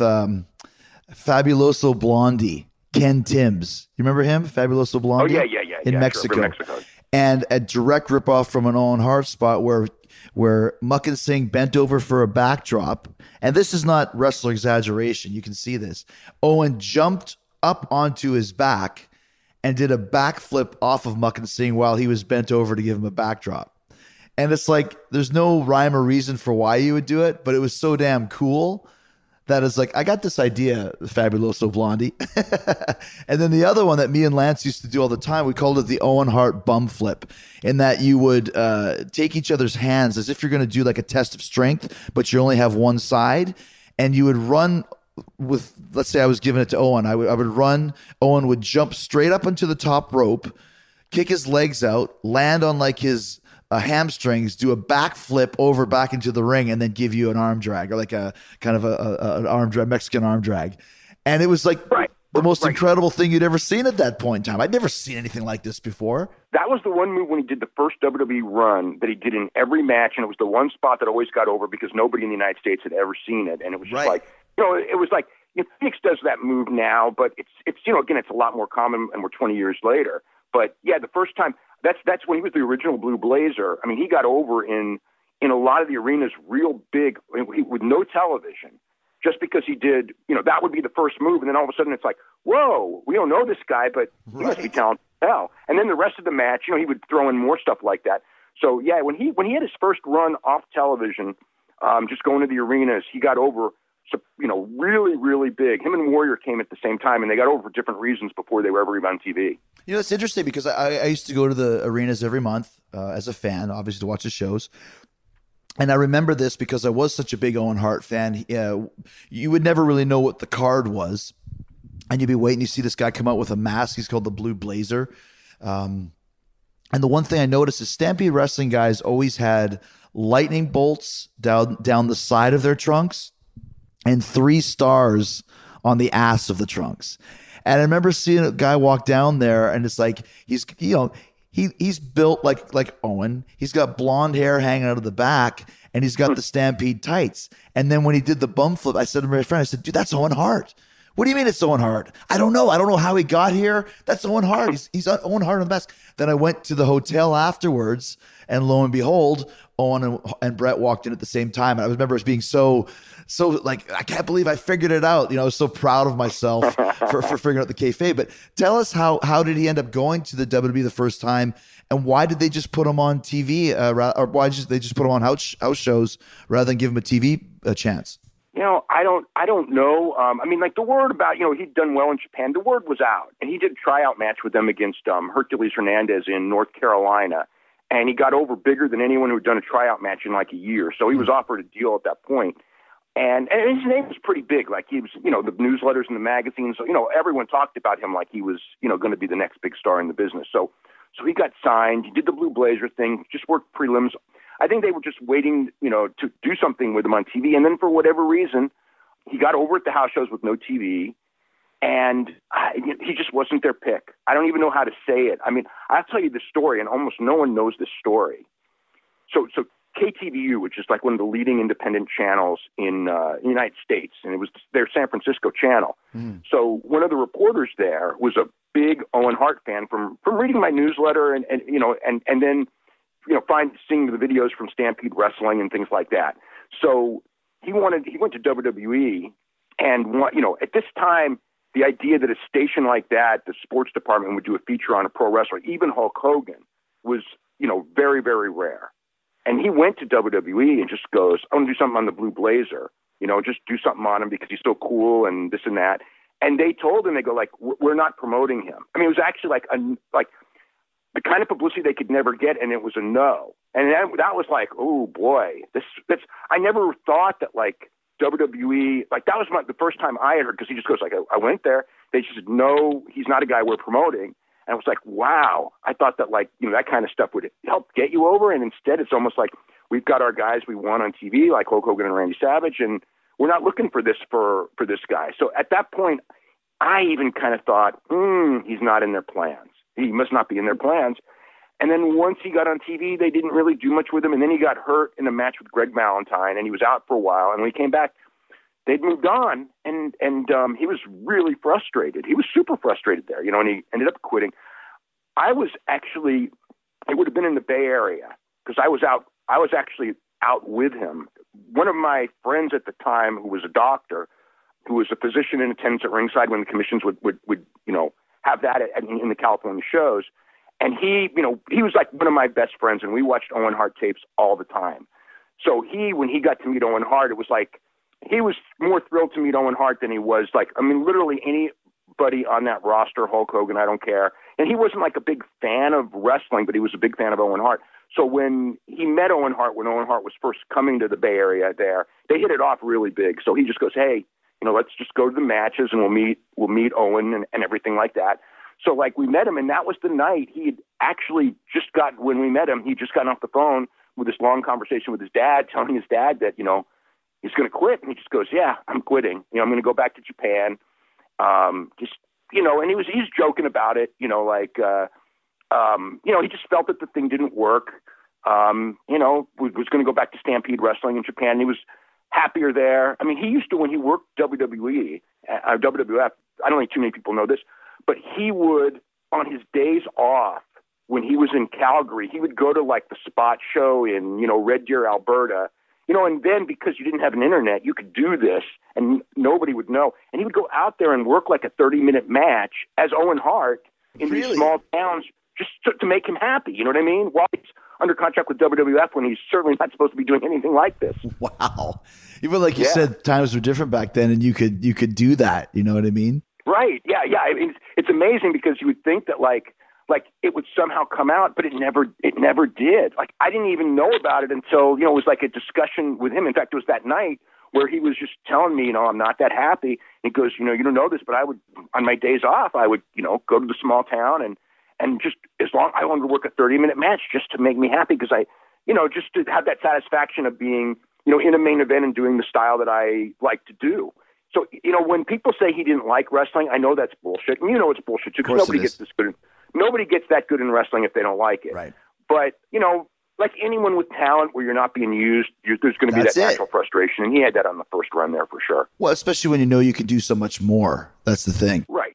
Fabuloso Blondie, Ken Timbs. You remember him, Fabuloso Blondie? Oh yeah. In Mexico. Sure, Mexico. And a direct ripoff from an Owen Hart spot where Muck and Singh bent over for a backdrop. And this is not wrestler exaggeration. You can see this. Owen jumped up onto his back and did a backflip off of Muck and Singh while he was bent over to give him a backdrop. And it's like, there's no rhyme or reason for why you would do it, but it was so damn cool that it's like, I got this idea, Fabuloso Blondie. And then the other one that me and Lance used to do all the time, we called it the Owen Hart bum flip, in that you would take each other's hands as if you're going to do like a test of strength, but you only have one side, and you would run with, let's say I was giving it to Owen. I would run, Owen would jump straight up into the top rope, kick his legs out, land on like his hamstrings, do a backflip over back into the ring, and then give you an arm drag, or like a kind of an arm drag, Mexican arm drag. And it was like the most incredible thing you'd ever seen at that point in time. I'd never seen anything like this before. That was the one move when he did the first WWE run that he did in every match, and it was the one spot that always got over because nobody in the United States had ever seen it. And it was just like, it was like, Phoenix does that move now, but it's again, it's a lot more common, and we're 20 years later. But yeah, the first time, that's when he was the original Blue Blazer. I mean, he got over in a lot of the arenas real big with no television, just because he did, that would be the first move. And then all of a sudden it's like, whoa, we don't know this guy, but he must be talented as hell. And then the rest of the match, he would throw in more stuff like that. So yeah, when he had his first run off television, just going to the arenas, he got over, really, really big. Him and Warrior came at the same time, and they got over for different reasons before they were ever even on TV. It's interesting because I used to go to the arenas every month as a fan, obviously to watch the shows. And I remember this because I was such a big Owen Hart fan. You would never really know what the card was. And you'd be waiting, you see this guy come out with a mask. He's called the Blue Blazer. And the one thing I noticed is Stampede Wrestling guys always had lightning bolts down the side of their trunks and 3 stars on the ass of the trunks. And I remember seeing a guy walk down there, and it's like he's built like Owen. He's got blonde hair hanging out of the back, and he's got the Stampede tights. And then when he did the bum flip, I said to my friend, I said, dude, that's Owen Hart. What do you mean it's Owen Hart? I don't know how he got here. That's Owen Hart. He's Owen Hart on the mask. Then I went to the hotel afterwards, and lo and behold, Owen and Brett walked in at the same time. And I remember being so like, I can't believe I figured it out. I was so proud of myself for figuring out the kayfabe. But tell us how did he end up going to the WWE the first time, and why did they just put him on TV, or why did they just put him on house shows rather than give him a TV chance? I don't know. The word about, he'd done well in Japan, the word was out, and he did a tryout match with them against Hercules Hernandez in North Carolina, and he got over bigger than anyone who had done a tryout match in like a year. So he was offered a deal at that point. And his name was pretty big. Like, he was, the newsletters and the magazines. So, everyone talked about him like he was, going to be the next big star in the business. So he got signed. He did the Blue Blazer thing, just worked prelims. I think they were just waiting, to do something with him on TV. And then for whatever reason, he got over at the house shows with no TV, and he just wasn't their pick. I don't even know how to say it. I mean, I'll tell you the story, and almost no one knows this story. So KTVU, which is like one of the leading independent channels in the United States, and it was their San Francisco channel. So one of the reporters there was a big Owen Hart fan from reading my newsletter and then seeing the videos from Stampede Wrestling and things like that. So he went to WWE, and at this time, the idea that a station like that, the sports department, would do a feature on a pro wrestler, even Hulk Hogan, was very, very rare. And he went to WWE and just goes, I want to do something on the Blue Blazer, just do something on him because he's so cool and this and that. And they told him, they go like, we're not promoting him. I mean, it was actually like the kind of publicity they could never get, and it was a no. And that was like, oh boy, that's I never thought that like WWE, like that was the first time I had heard, because he just goes like, I went there. They just said, no, he's not a guy we're promoting. And I was like, wow, I thought that that kind of stuff would help get you over. And instead it's almost like we've got our guys we want on TV, like Hulk Hogan and Randy Savage, and we're not looking for this for this guy. So at that point, I even kind of thought, he's not in their plans. He must not be in their plans. And then once he got on TV, they didn't really do much with him. And then he got hurt in a match with Greg Valentine, and he was out for a while. And when he came back, they'd moved on, and he was really frustrated. He was super frustrated there, you know, and he ended up quitting. It would have been in the Bay Area because I was actually out with him. One of my friends at the time, who was a doctor, who was a physician in attendance at ringside when the commissions would you know, have that in the California shows. And he was like one of my best friends, and we watched Owen Hart tapes all the time. So when he got to meet Owen Hart, it was like he was more thrilled to meet Owen Hart than he was literally anybody on that roster, Hulk Hogan, I don't care. And he wasn't like a big fan of wrestling, but he was a big fan of Owen Hart. So when he met Owen Hart, when Owen Hart was first coming to the Bay Area there, they hit it off really big. So he just goes, hey, you know, let's just go to the matches and we'll meet Owen and everything like that. So like we met him, and that was the night he had actually when we met him, he'd just gotten off the phone with this long conversation with his dad, telling his dad that, you know, he's going to quit. And he just goes, yeah, I'm quitting. You know, I'm going to go back to Japan. Just, you know, and he's joking about it, you know, like, you know, he just felt that the thing didn't work. You know, was going to go back to Stampede Wrestling in Japan. He was happier there. I mean, he used to, when he worked WWE, WWF, I don't think too many people know this, but he would, on his days off, when he was in Calgary, he would go to like the Spot show in, you know, Red Deer, Alberta, you know, and then because you didn't have an internet, you could do this and nobody would know. And he would go out there and work like a 30-minute match as Owen Hart in these small towns just to make him happy. You know what I mean? While he's under contract with WWF when he's certainly not supposed to be doing anything like this. Wow. Even like you said, times were different back then and you could do that. You know what I mean? Right. Yeah. Yeah. I mean, it's amazing because you would think that like it would somehow come out, but it never did. Like I didn't even know about it until, you know, it was like a discussion with him. In fact, it was that night where he was just telling me, you know, I'm not that happy. And he goes, you know, you don't know this, but I would, on my days off, I would, you know, go to the small town and just as long I wanted to work a 30-minute match just to make me happy because I, you know, just to have that satisfaction of being, you know, in a main event and doing the style that I like to do. So, you know, when people say he didn't like wrestling, I know that's bullshit. And you know it's bullshit too because nobody gets this good. Nobody gets that good in wrestling if they don't like it. Right. But, you know, like anyone with talent where you're not being used, there's going to be that natural frustration. And he had that on the first run there for sure. Well, especially when you know you can do so much more. That's the thing. Right.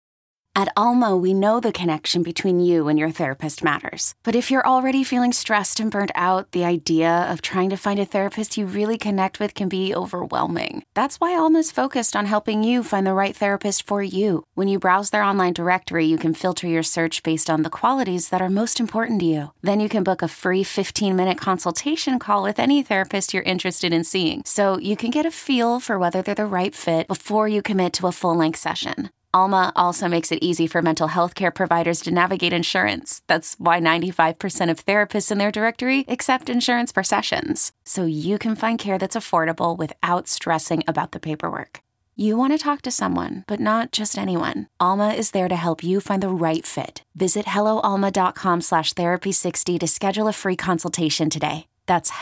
At Alma, we know the connection between you and your therapist matters. But if you're already feeling stressed and burnt out, the idea of trying to find a therapist you really connect with can be overwhelming. That's why Alma's focused on helping you find the right therapist for you. When you browse their online directory, you can filter your search based on the qualities that are most important to you. Then you can book a free 15-minute consultation call with any therapist you're interested in seeing, so you can get a feel for whether they're the right fit before you commit to a full-length session. Alma also makes it easy for mental health care providers to navigate insurance. That's why 95% of therapists in their directory accept insurance for sessions. So you can find care that's affordable without stressing about the paperwork. You want to talk to someone, but not just anyone. Alma is there to help you find the right fit. Visit helloalma.com/therapy60 to schedule a free consultation today. That's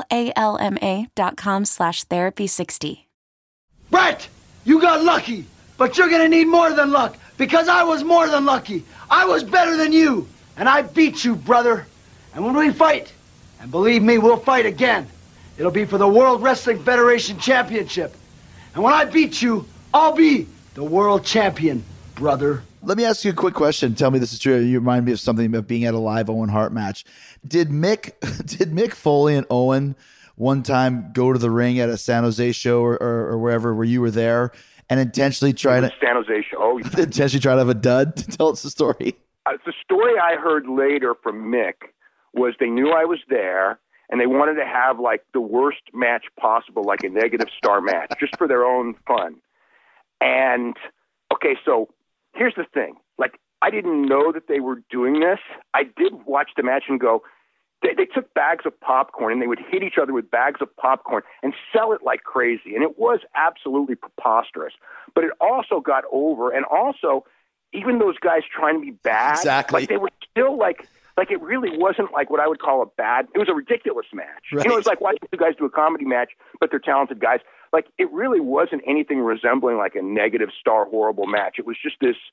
helloalma.com/therapy60. Brett, you got lucky. But you're gonna need more than luck, because I was more than lucky. I was better than you, and I beat you, brother. And when we fight, and believe me, we'll fight again, it'll be for the World Wrestling Federation Championship. And when I beat you, I'll be the world champion, brother. Let me ask you a quick question. Tell me this is true. You remind me of something about being at a live Owen Hart match. Did Mick Foley and Owen one time go to the ring at a San Jose show or wherever where you were there and intentionally try to San Jose show? Oh, yeah. Intentionally try to have a dud? Tell us the story. The story I heard later from Mick was they knew I was there and they wanted to have like the worst match possible, like a negative star match, just for their own fun. And okay, so here's the thing. Like, I didn't know that they were doing this. I did watch the match and go, they took bags of popcorn and they would hit each other with bags of popcorn and sell it like crazy. And it was absolutely preposterous. But it also got over. And also, even those guys trying to be bad, exactly, like they were still like it really wasn't like what I would call a bad. It was a ridiculous match. Right. You know, it was like watching two guys do a comedy match, but they're talented guys. Like, it really wasn't anything resembling like a negative star horrible match. It was just this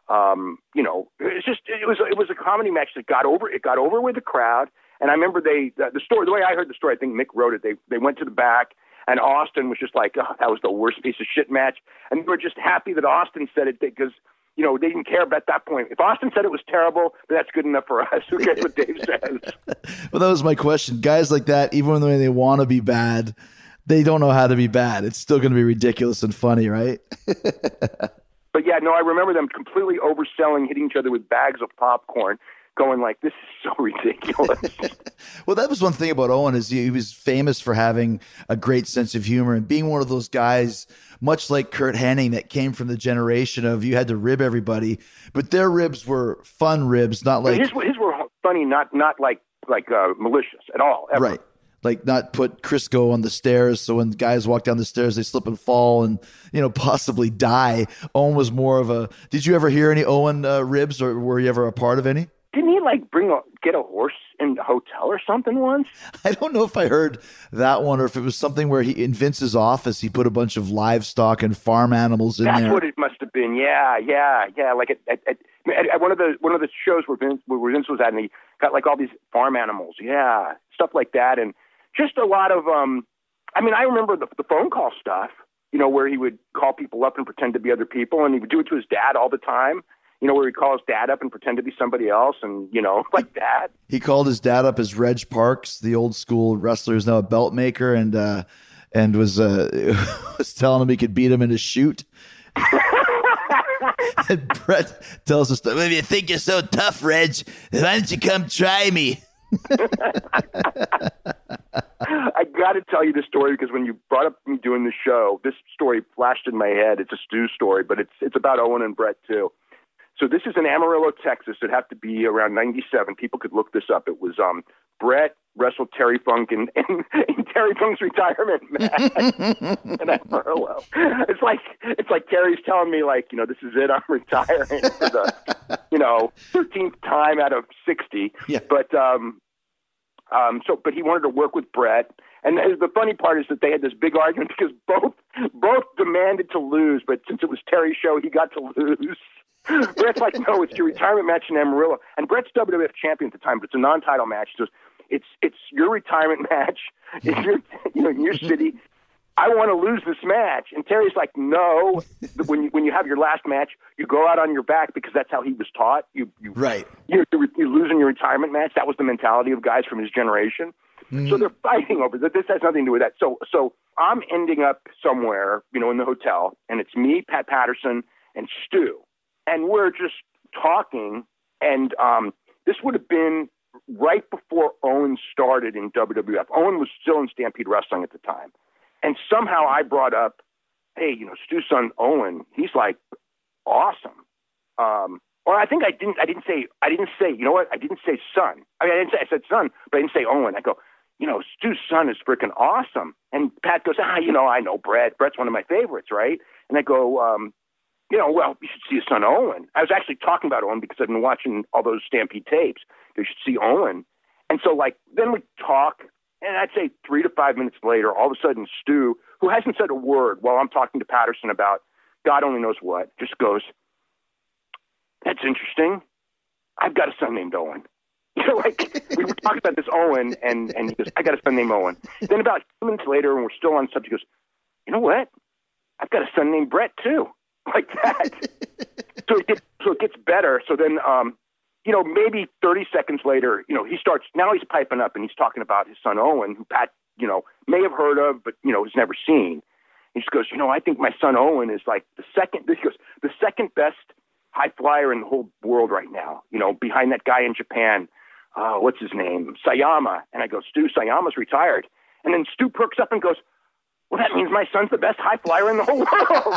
It was a comedy match that got over with the crowd. And I remember the way I heard the story, I think Mick wrote it. They went to the back, and Austin was just like, oh, that was the worst piece of shit match. And they were just happy that Austin said it because, they didn't care about that point. If Austin said it was terrible, that's good enough for us. Who cares what Dave says? Well, that was my question. Guys like that, even when they want to be bad, they don't know how to be bad. It's still going to be ridiculous and funny, right? But yeah, no, I remember them completely overselling, hitting each other with bags of popcorn, going like, this is so ridiculous. Well, that was one thing about Owen is he was famous for having a great sense of humor and being one of those guys, much like Kurt Hennig, that came from the generation of you had to rib everybody, but their ribs were fun ribs, not like his were funny, not like malicious at all. Ever. Right. Like not put Crisco on the stairs, so when guys walk down the stairs, they slip and fall and, possibly die. Owen was more of a... Did you ever hear any Owen ribs, or were you ever a part of any? Didn't he get a horse in the hotel or something once? I don't know if I heard that one or if it was something where in Vince's office, he put a bunch of livestock and farm animals in there. That's what it must have been. Yeah. Like at one of the shows where Vince was at, and he got like all these farm animals. Yeah, stuff like that. And just a lot of, I remember the phone call stuff, where he would call people up and pretend to be other people, and he would do it to his dad all the time, where he'd call his dad up and pretend to be somebody else, and, like that. He called his dad up as Reg Parks, the old school wrestler who's now a belt maker, and was telling him he could beat him in a shoot. And Brett tells us, if you think you're so tough, Reg, why don't you come try me? I got to tell you this story because when you brought up me doing the show, this story flashed in my head. It's a Stu story, but it's about Owen and Brett too. So this is in Amarillo, Texas. It'd have to be around 97. People could look this up. It was Brett wrestled Terry Funk in Terry Funk's retirement match in Amarillo. It's like Terry's telling me this is it. I'm retiring for the 13th time out of 60. Yeah. But but he wanted to work with Brett. And the funny part is that they had this big argument because both demanded to lose, but since it was Terry's show, he got to lose. Brett's like, no, it's your retirement match in Amarillo. And Brett's WWF champion at the time, but it's a non-title match. He goes, it's your retirement match. It's in your city. I want to lose this match. And Terry's like, no. When you have your last match, you go out on your back because that's how he was taught. Right. You're losing your retirement match. That was the mentality of guys from his generation. Mm-hmm. So they're fighting over that. This has nothing to do with that. So I'm ending up somewhere, in the hotel, and it's me, Pat Patterson, and Stu. And we're just talking, and this would have been right before Owen started in WWF. Owen was still in Stampede Wrestling at the time. And somehow I brought up, hey, Stu's son Owen, he's like awesome. Or I think I didn't say, you know what? I didn't say son. I said son, but I didn't say Owen. I go, Stu's son is freaking awesome. And Pat goes, I know Brett. Brett's one of my favorites, right? And I go, well, you should see his son Owen. I was actually talking about Owen because I've been watching all those Stampede tapes. You should see Owen. And so then we talk, and I'd say 3 to 5 minutes later, all of a sudden Stu, who hasn't said a word while I'm talking to Patterson about God only knows what, just goes, that's interesting. I've got a son named Owen. We were talking about this Owen, and he goes, I got a son named Owen. Then about 2 minutes later, when we're still on the subject, he goes, you know what? I've got a son named Brett too. Like that. So it gets better. So then, maybe 30 seconds later, now he's piping up and he's talking about his son Owen, who Pat, may have heard of, but, has never seen. He just goes, I think my son Owen is like the second best high flyer in the whole world right now, behind that guy in Japan. What's his name? Sayama. And I go, Stu, Sayama's retired. And then Stu perks up and goes, well, that means my son's the best high flyer in the whole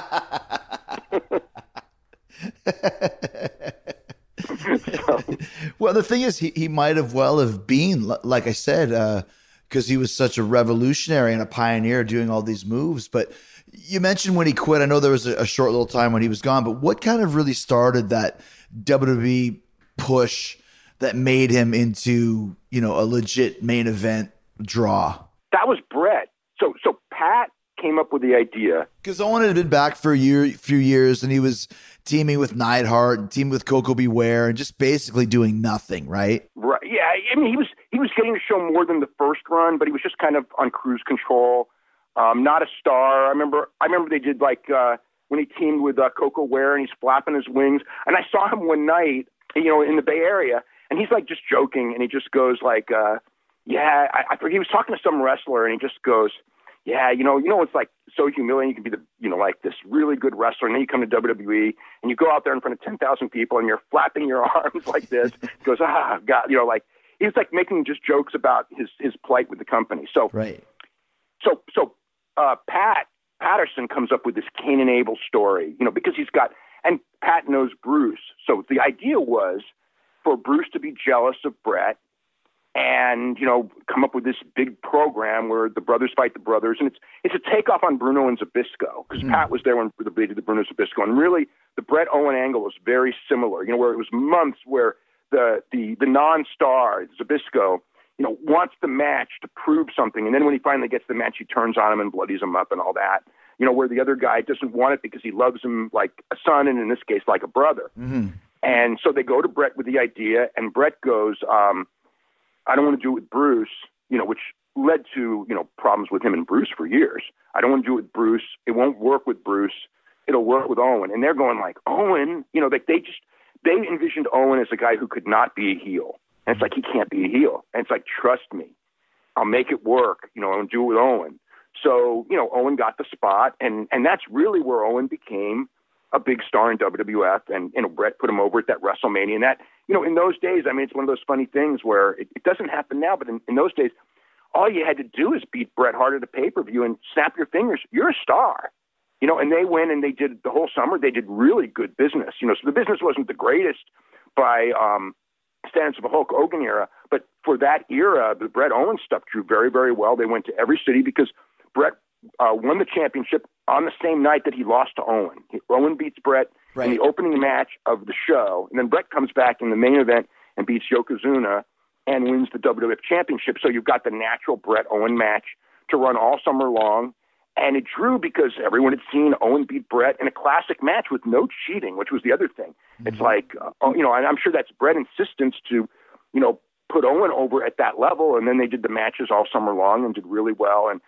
world. Well, the thing is, he might have been, like I said, because he was such a revolutionary and a pioneer doing all these moves. But you mentioned when he quit, I know there was a short little time when he was gone, but what kind of really started that WWE push that made him into, a legit main event draw? That was Brett. So Pat came up with the idea. Because Owen had been back for a few years, and he was teaming with Neidhart and teaming with Coco Beware and just basically doing nothing, right? Right. Yeah. I mean, he was getting to show more than the first run, but he was just kind of on cruise control. Not a star. I remember they did when he teamed with Coco Ware, and he's flapping his wings. And I saw him one night, in the Bay Area, and he's like just joking, and he just goes like, yeah, I forget, he was talking to some wrestler, and he just goes, yeah, it's like so humiliating. You can be like this really good wrestler, and then you come to WWE, and you go out there in front of 10,000 people, and you're flapping your arms like this. He goes, God, he was like making just jokes about his plight with the company. So, right. So Pat Patterson comes up with this Cain and Abel story, because and Pat knows Bruce. So the idea was for Bruce to be jealous of Bret and, come up with this big program where the brothers fight the brothers. And it's a takeoff on Bruno and Zbyszko, because Pat was there when they did the Bruno Zbyszko. And really, the Bret Owen angle was very similar, where it was months where the non-star, Zbyszko, wants the match to prove something. And then when he finally gets the match, he turns on him and bloodies him up and all that. Where the other guy doesn't want it because he loves him like a son, and in this case, like a brother. Mm-hmm. And so they go to Bret with the idea, and Bret goes, I don't want to do it with Bruce, which led to, problems with him and Bruce for years. I don't want to do it with Bruce. It won't work with Bruce. It'll work with Owen. And they're going like, Owen, they envisioned Owen as a guy who could not be a heel. And it's like, he can't be a heel. And it's like, trust me, I'll make it work, and do it with Owen. So, Owen got the spot, and that's really where Owen became a big star in WWF, and, Bret put him over at that WrestleMania. And that, in those days, I mean, it's one of those funny things where it doesn't happen now, but in those days, all you had to do is beat Bret Hart at a pay-per-view and snap your fingers. You're a star. And they went and they did the whole summer, they did really good business. So the business wasn't the greatest by standards of a Hulk Hogan era, but for that era, the Bret Owen stuff drew very, very well. They went to every city because Bret won the championship on the same night that he lost to Owen. Owen beats Bret in the opening match of the show, and then Bret comes back in the main event and beats Yokozuna and wins the WWF championship. So you've got the natural Bret Owen match to run all summer long, and it drew because everyone had seen Owen beat Bret in a classic match with no cheating, which was the other thing. Mm-hmm. It's like, and I'm sure that's Bret's insistence to, put Owen over at that level, and then they did the matches all summer long and did really well. And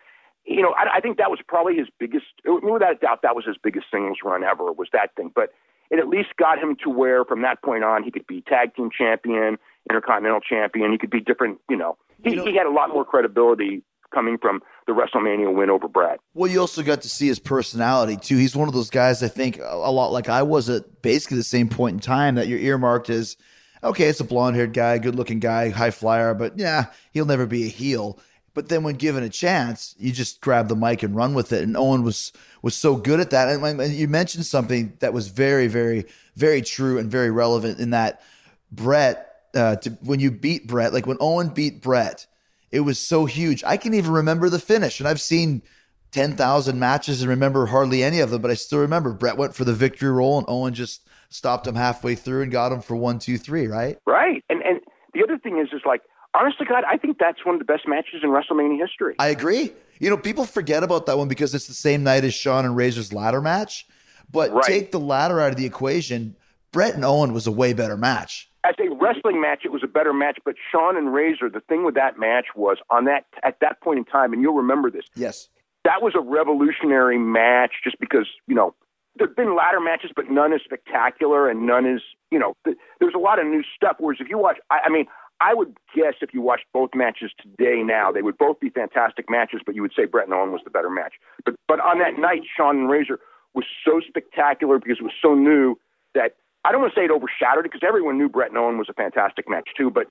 I think that was probably his biggest, without a doubt, that was his biggest singles run ever, was that thing. But it at least got him to where, from that point on, he could be tag team champion, intercontinental champion. He could be different, he had a lot more credibility coming from the WrestleMania win over Bret. Well, you also got to see his personality, too. He's one of those guys, I think, a lot like I was at basically the same point in time, that you're earmarked as, okay, it's a blonde-haired guy, good-looking guy, high flyer, but yeah, he'll never be a heel. But then when given a chance, you just grab the mic and run with it. And Owen was so good at that. And you mentioned something that was very, very, very true and very relevant in that Bret, when you beat Bret, like when Owen beat Bret, it was so huge. I can even remember the finish. And I've seen 10,000 matches and remember hardly any of them, but I still remember Bret went for the victory roll and Owen just stopped him halfway through and got him for 1, 2, 3, right? Right. And the other thing is like, honest to God, I think that's one of the best matches in WrestleMania history. I agree. People forget about that one because it's the same night as Shawn and Razor's ladder match. But take the ladder out of the equation, Bret and Owen was a way better match. As a wrestling match, it was a better match. But Shawn and Razor, the thing with that match was at that point in time, and you'll remember this. Yes. That was a revolutionary match just because, there've been ladder matches, but none as spectacular and none as, there's a lot of new stuff. Whereas if you watch, I would guess if you watched both matches today now, they would both be fantastic matches, but you would say Bret and Owen was the better match. But on that night, Shawn and Razor was so spectacular because it was so new that I don't want to say it overshadowed it because everyone knew Bret and Owen was a fantastic match too, but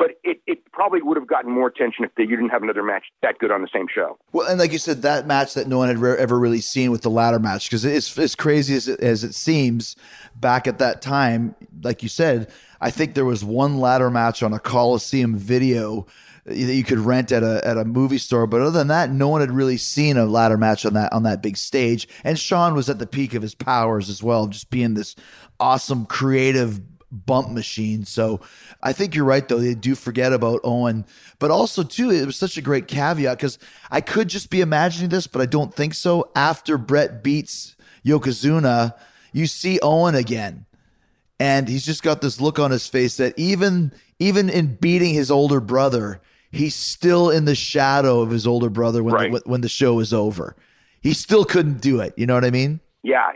it probably would have gotten more attention if you didn't have another match that good on the same show. Well, and like you said, that match that no one had ever really seen with the ladder match, because it's as crazy as it seems back at that time, like you said, I think there was one ladder match on a Coliseum video that you could rent at a movie store. But other than that, no one had really seen a ladder match on that big stage. And Shawn was at the peak of his powers as well, just being this awesome, creative, bump machine. So I think you're right, though. They do forget about Owen. But also, too, it was such a great caveat because I could just be imagining this, but I don't think so. After Brett beats Yokozuna, you see Owen again. And he's just got this look on his face that even in beating his older brother, he's still in the shadow of his older brother when the show is over. He still couldn't do it. You know what I mean? Yeah.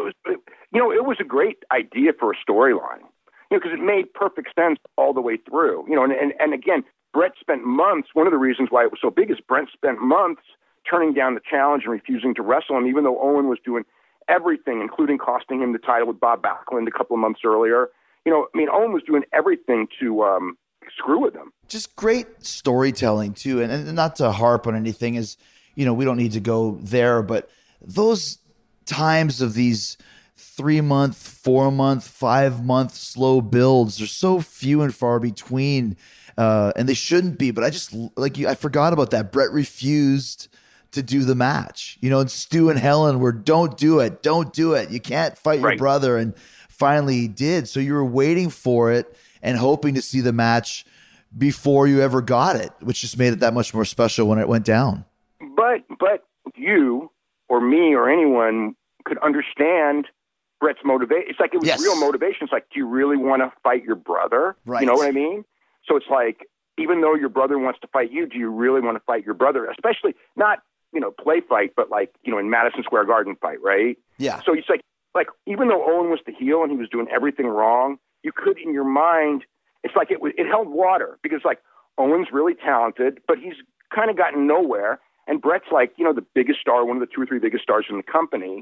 It was a great idea for a storyline, because it made perfect sense all the way through, and again, Brett spent months. One of the reasons why it was so big is Brett spent months turning down the challenge and refusing to wrestle him, even though Owen was doing everything, including costing him the title with Bob Backlund a couple of months earlier. Owen was doing everything to screw with him. Just great storytelling too. And not to harp on anything is, we don't need to go there, but those times of these 3-month, 4-month, 5-month slow builds are so few and far between, and they shouldn't be. But I forgot about that. Brett refused to do the match. And Stu and Helen were, don't do it. You can't fight your brother. And finally he did. So you were waiting for it and hoping to see the match before you ever got it, which just made it that much more special when it went down. But you or me or anyone could understand Brett's motivation. It's like it was real motivation. It's like, do you really want to fight your brother? Right. You know what I mean? So it's like, even though your brother wants to fight you, do you really want to fight your brother? Especially not, play fight, but like, in Madison Square Garden fight, right? Yeah. So it's like even though Owen was the heel and he was doing everything wrong, you could, in your mind, it's like it held water, because like Owen's really talented, but he's kind of gotten nowhere. And Brett's like, the biggest star, one of the 2 or 3 biggest stars in the company.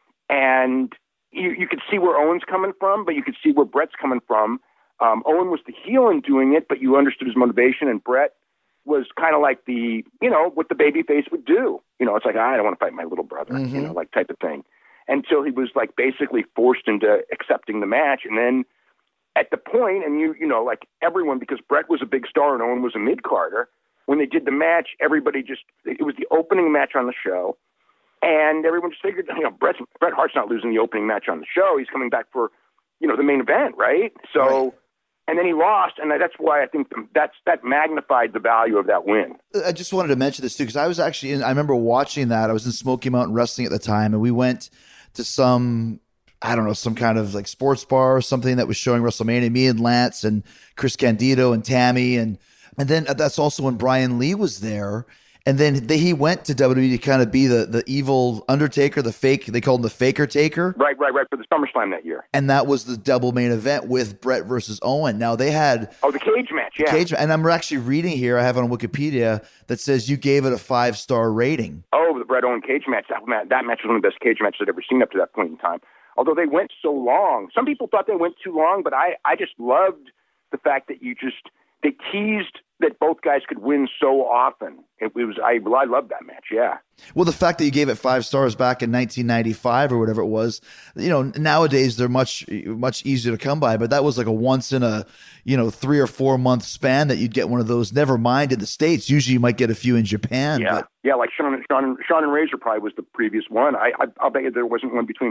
And you could see where Owen's coming from, but you could see where Brett's coming from. Owen was the heel in doing it, but you understood his motivation, and Brett was kind of like the, what the babyface would do. It's like, I don't want to fight my little brother, like type of thing. Until he was like basically forced into accepting the match. And then at the point, and like everyone, because Brett was a big star and Owen was a mid-carder, when they did the match, everybody it was the opening match on the show. And everyone just figured, Bret Hart's not losing the opening match on the show. He's coming back for, the main event, right? So, and then he lost, and that's why I think that magnified the value of that win. I just wanted to mention this too, because I was actually I remember watching that. I was in Smoky Mountain Wrestling at the time, and we went to some kind of like sports bar or something that was showing WrestleMania. Me and Lance and Chris Candido and Tammy, and then that's also when Brian Lee was there. And then he went to WWE to kind of be the evil Undertaker, they called him the Faker Taker. Right, for the SummerSlam that year. And that was the double main event with Brett versus Owen. Now they had... Oh, the cage match, yeah. And I'm actually reading here, I have it on Wikipedia, that says you gave it a 5-star rating. Oh, the Brett Owen cage match. That match was one of the best cage matches I'd ever seen up to that point in time. Although they went so long. Some people thought they went too long, but I just loved the fact that they teased that both guys could win so often. I loved that match, yeah. Well, the fact that you gave it 5 stars back in 1995 or whatever it was, nowadays they're much easier to come by, but that was like a once in a, 3 or 4 month span that you'd get one of those. Never mind in the States. Usually you might get a few in Japan. Yeah, like Sean and Razor probably was the previous one. I'll bet you there wasn't one between,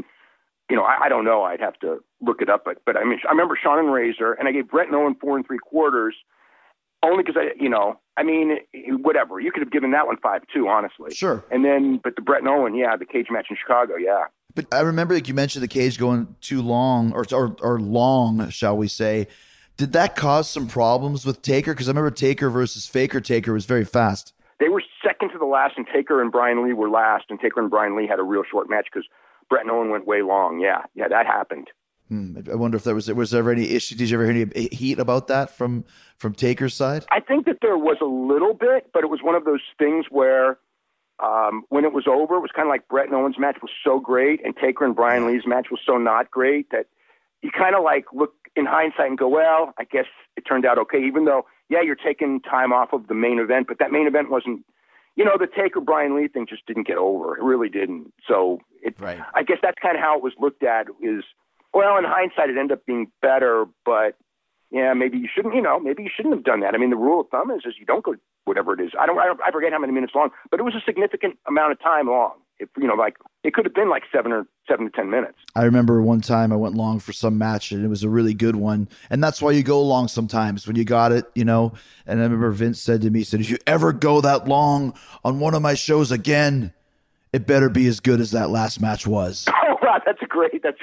I don't know. I'd have to look it up, but I remember Sean and Razor, and I gave Brett and Owen 4 3/4. Only because whatever. You could have given that one 5 too, honestly. Sure. And then, but the Brett and Owen, the cage match in Chicago, yeah. But I remember like you mentioned the cage going too long, or long, shall we say. Did that cause some problems with Taker? Because I remember Taker versus Faker Taker was very fast. They were second to the last, and Taker and Brian Lee were last, and Taker and Brian Lee had a real short match because Brett and Owen went way long. Yeah, that happened. I wonder if was there ever any issue? Did you ever hear any heat about that from Taker's side? I think that there was a little bit, but it was one of those things where when it was over, it was kind of like Brett and Owen's match was so great, and Taker and Brian Lee's match was so not great that you kind of like look in hindsight and go, well, I guess it turned out okay, even though, you're taking time off of the main event, but that main event wasn't, the Taker Brian Lee thing just didn't get over. It really didn't. So I guess that's kind of how it was looked at is, well, in hindsight, it ended up being better, but maybe you shouldn't, have done that. I mean, the rule of thumb is you don't go whatever it is. I forget how many minutes long, but it was a significant amount of time long. If, like it could have been like 7 to 10 minutes. I remember one time I went long for some match and it was a really good one. And that's why you go long sometimes when you got it, And I remember Vince said to me, if you ever go that long on one of my shows again, it better be as good as that last match was. Oh, wow, that's great. That's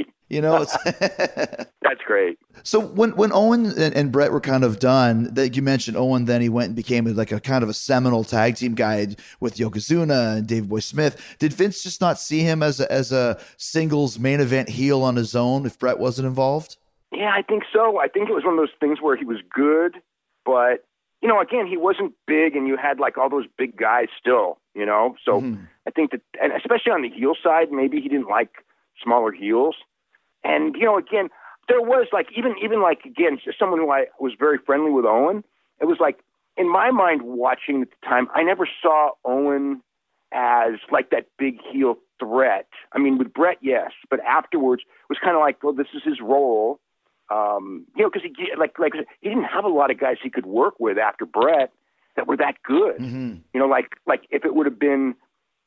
great. So when Owen and Brett were kind of done, that you mentioned Owen, then he went and became like a kind of a seminal tag team guy with Yokozuna and Davey Boy Smith. Did Vince just not see him as a singles main event heel on his own if Brett wasn't involved? Yeah, I think so. I think it was one of those things where he was good, but again, he wasn't big, and you had like all those big guys still, So I think that, and especially on the heel side, maybe he didn't like smaller heels. And again, there was like even like again, someone who I was very friendly with Owen. It was like in my mind, watching at the time, I never saw Owen as like that big heel threat. I mean, with Brett, yes, but afterwards it was kind of like, well, this is his role. Because he like he didn't have a lot of guys he could work with after Brett that were that good. Mm-hmm. Like if it would have been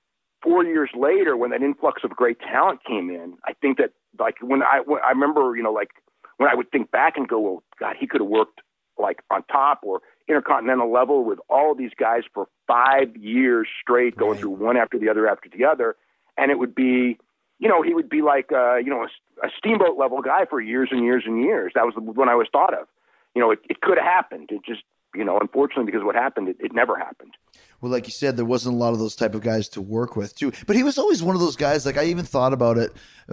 4 years later when that influx of great talent came in, I think that like when I remember, like when I would think back and go, well, God, he could have worked like on top or intercontinental level with all of these guys for 5 years straight, going through one after the other, and it would be. He would be like, a steamboat level guy for years and years and years. That was the one I was thought of. It could have happened. It just, unfortunately, because of what happened, it never happened. Well, like you said, there wasn't a lot of those type of guys to work with, too. But he was always one of those guys, like I even thought about it,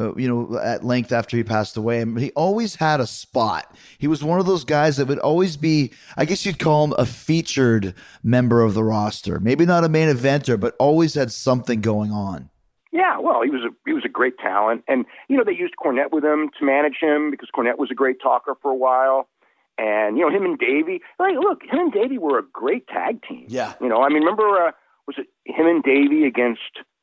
at length after he passed away. I mean, he always had a spot. He was one of those guys that would always be, I guess you'd call him a featured member of the roster. Maybe not a main eventer, but always had something going on. Yeah, well, he was a great talent, and they used Cornette with him to manage him because Cornette was a great talker for a while, and him and Davey. Him and Davey were a great tag team. Yeah, remember was it him and Davey against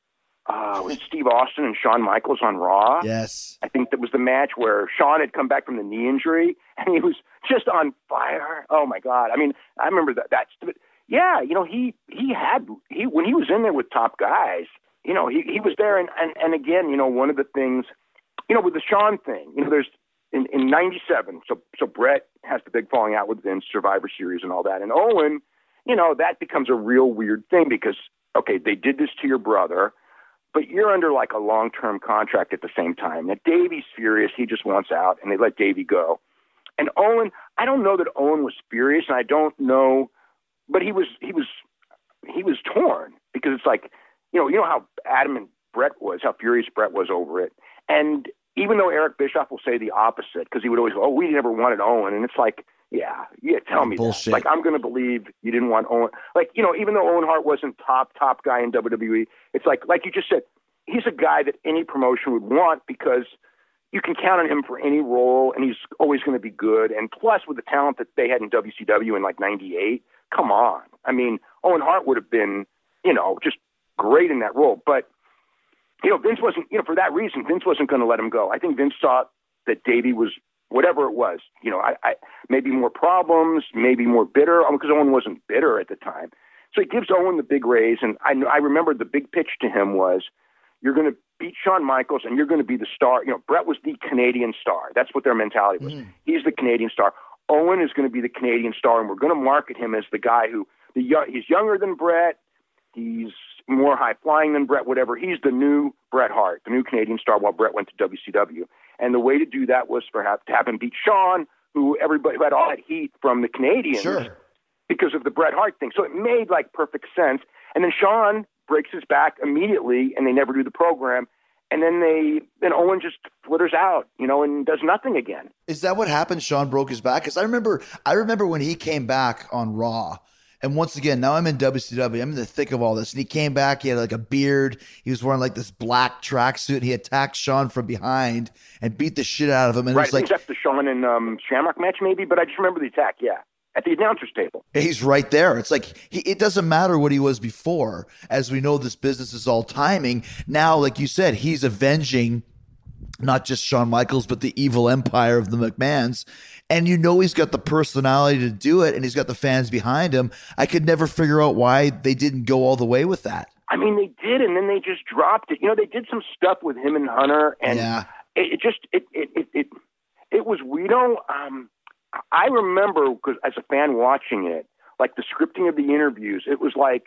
was Steve Austin and Shawn Michaels on Raw? Yes, I think that was the match where Shawn had come back from the knee injury and he was just on fire. Oh my God! I mean, I remember that. Yeah, he when he was in there with top guys. He was there, and again, one of the things, with the Shawn thing, there's in 97, so Brett has the big falling out with Vince, Survivor Series and all that, and Owen, that becomes a real weird thing because, okay, they did this to your brother, but you're under like a long-term contract at the same time. Now, Davey's furious, he just wants out, and they let Davey go. And Owen, I don't know that Owen was furious, and I don't know, but he was torn because it's like, you know how adamant Brett was, how furious Brett was over it. And even though Eric Bischoff will say the opposite, because he would always go, we never wanted Owen. And it's like, yeah, tell me bullshit. That. Like, I'm going to believe you didn't want Owen. Like, even though Owen Hart wasn't top guy in WWE, it's like you just said, he's a guy that any promotion would want because you can count on him for any role, and he's always going to be good. And plus, with the talent that they had in WCW in like 98, come on. I mean, Owen Hart would have been, just great in that role, but Vince wasn't. For that reason, Vince wasn't going to let him go. I think Vince thought that Davey was whatever it was. I maybe more problems, maybe more bitter, because Owen wasn't bitter at the time. So he gives Owen the big raise, and I remember the big pitch to him was, "You're going to beat Shawn Michaels, and you're going to be the star." Brett was the Canadian star. That's what their mentality was. He's the Canadian star. Owen is going to be the Canadian star, and we're going to market him as the guy who he's younger than Brett. He's more high-flying than Brett, whatever. He's the new Bret Hart, the new Canadian star, while Brett went to WCW. And the way to do that was to have him beat Shawn, who had all that heat from the Canadians because of the Bret Hart thing. So it made, perfect sense. And then Shawn breaks his back immediately, and they never do the program. And then Owen just flitters out, and does nothing again. Is that what happened? Shawn broke his back? Because I remember when he came back on Raw. And once again, now I'm in WCW. I'm in the thick of all this. And he came back. He had a beard. He was wearing this black tracksuit. He attacked Shawn from behind and beat the shit out of him. And right, it was I think that's the Shawn and Shamrock match maybe, but I just remember the attack, yeah. At the announcer's table. He's right there. It's it doesn't matter what he was before. As we know, this business is all timing. Now, like you said, he's avenging not just Shawn Michaels, but the evil empire of the McMahons. And he's got the personality to do it, and he's got the fans behind him. I could never figure out why they didn't go all the way with that. I mean, they did, and then they just dropped it. You know, they did some stuff with him and Hunter, and it was, we don't, I remember, because as a fan watching it, like the scripting of the interviews, it was like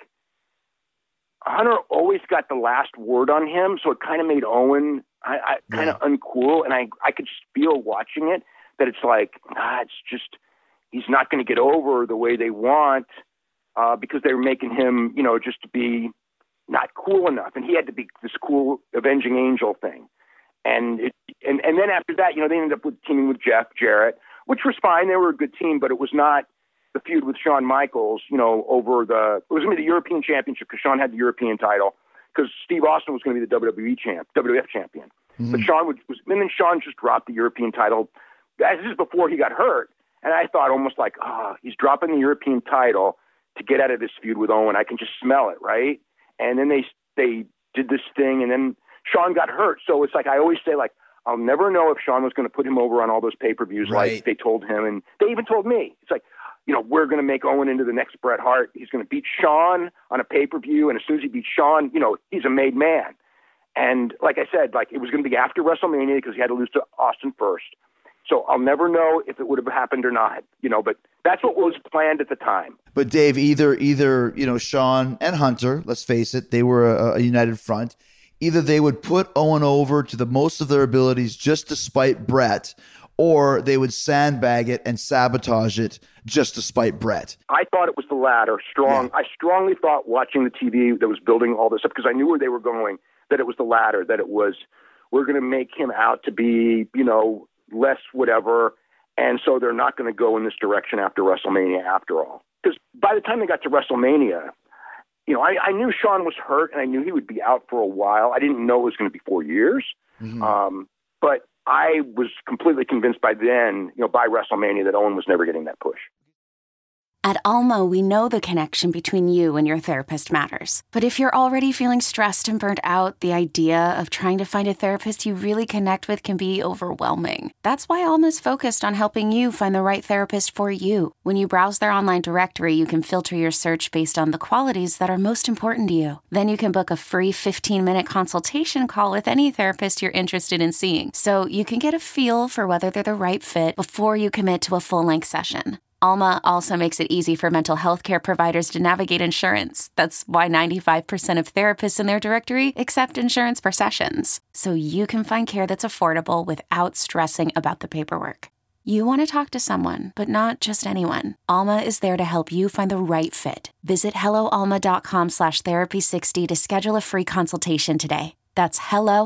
Hunter always got the last word on him, so it kind of made Owen kind of uncool, and I could just feel watching it that it's like, it's just, he's not going to get over the way they want, because they were making him, you know, just to be not cool enough, and he had to be this cool avenging angel thing, and then after that, you know, they ended up teaming with Jeff Jarrett, which was fine. They were a good team, but it was not the feud with Shawn Michaels, you know, it was going to be the European Championship because Shawn had the European title, because Steve Austin was going to be the WWF champion. Mm-hmm. But Shawn and then Shawn just dropped the European title. This is before he got hurt, and I thought almost like, he's dropping the European title to get out of this feud with Owen. I can just smell it, right? And then they did this thing, and then Shawn got hurt. So it's like, I always say, like, I'll never know if Shawn was going to put him over on all those pay-per-views like they told him. And they even told me. It's like, you know, we're going to make Owen into the next Bret Hart. He's going to beat Shawn on a pay-per-view, and as soon as he beats Shawn, you know, he's a made man. And like I said, like, it was going to be after WrestleMania because he had to lose to Austin first. So I'll never know if it would have happened or not, you know, but that's what was planned at the time. But Dave, either, you know, Shawn and Hunter, let's face it, they were a united front. Either they would put Owen over to the most of their abilities just to spite Bret, or they would sandbag it and sabotage it just to spite Bret. I thought it was the latter. Yeah. I strongly thought, watching the TV that was building all this up, because I knew where they were going, that it was the latter, that it was, we're going to make him out to be, you know, less whatever, and so they're not going to go in this direction after WrestleMania after all. Because by the time they got to WrestleMania, you know, I knew Shawn was hurt, and I knew he would be out for a while. I didn't know it was going to be 4 years. Mm-hmm. But I was completely convinced by then, you know, by WrestleMania, that Owen was never getting that push. At Almo, we know the connection between you and your therapist matters. But if you're already feeling stressed and burnt out, the idea of trying to find a therapist you really connect with can be overwhelming. That's why Alma's focused on helping you find the right therapist for you. When you browse their online directory, you can filter your search based on the qualities that are most important to you. Then you can book a free 15-minute consultation call with any therapist you're interested in seeing, so you can get a feel for whether they're the right fit before you commit to a full-length session. Alma also makes it easy for mental health care providers to navigate insurance. That's why 95% of therapists in their directory accept insurance for sessions, so you can find care that's affordable without stressing about the paperwork. You want to talk to someone, but not just anyone. Alma is there to help you find the right fit. Visit helloalma.com/therapy60 to schedule a free consultation today. That's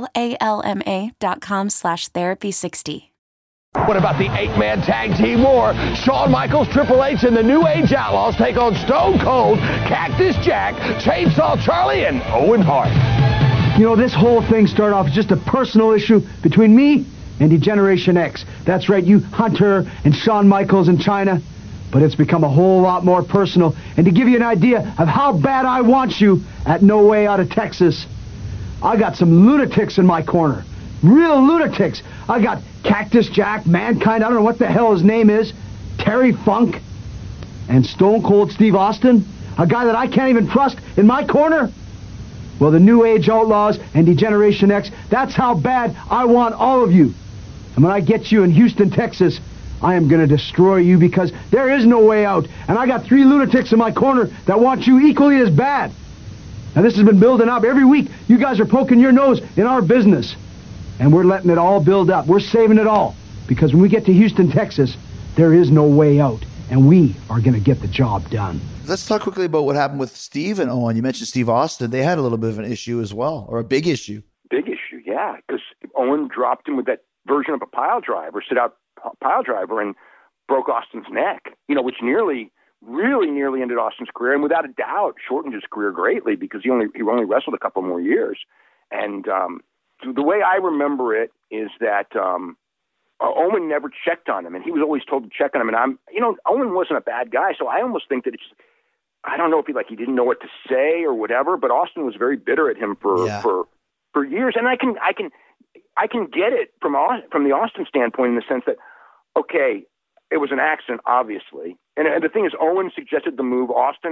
helloalma.com/therapy60. What about the 8-man tag team war? Shawn Michaels, Triple H, and the New Age Outlaws take on Stone Cold, Cactus Jack, Chainsaw Charlie, and Owen Hart. You know, this whole thing started off as just a personal issue between me and Degeneration X. That's right, you Hunter and Shawn Michaels in China. But it's become a whole lot more personal. And to give you an idea of how bad I want you at No Way Out of Texas, I got some lunatics in my corner. Real lunatics. I got Cactus Jack, Mankind, I don't know what the hell his name is, Terry Funk, and Stone Cold Steve Austin, a guy that I can't even trust in my corner. Well, the New Age Outlaws and Degeneration X, that's how bad I want all of you. And when I get you in Houston, Texas, I am going to destroy you, because there is no way out. And I got 3 lunatics in my corner that want you equally as bad. Now, this has been building up. Every week, you guys are poking your nose in our business. And we're letting it all build up. We're saving it all. Because when we get to Houston, Texas, there is no way out. And we are going to get the job done. Let's talk quickly about what happened with Steve and Owen. You mentioned Steve Austin. They had a little bit of an issue as well, or a big issue. Big issue, yeah. Because Owen dropped him with that version of a pile driver, sit-out pile driver, and broke Austin's neck, you know, which really ended Austin's career. And without a doubt, shortened his career greatly, because he only wrestled a couple more years. And the way I remember it is that Owen never checked on him, and he was always told to check on him. And Owen wasn't a bad guy, so I almost think that I don't know if he didn't know what to say or whatever, but Austin was very bitter at him for years. And I can get it from the Austin standpoint, in the sense that, okay, it was an accident, obviously. And the thing is, Owen suggested the move. Austin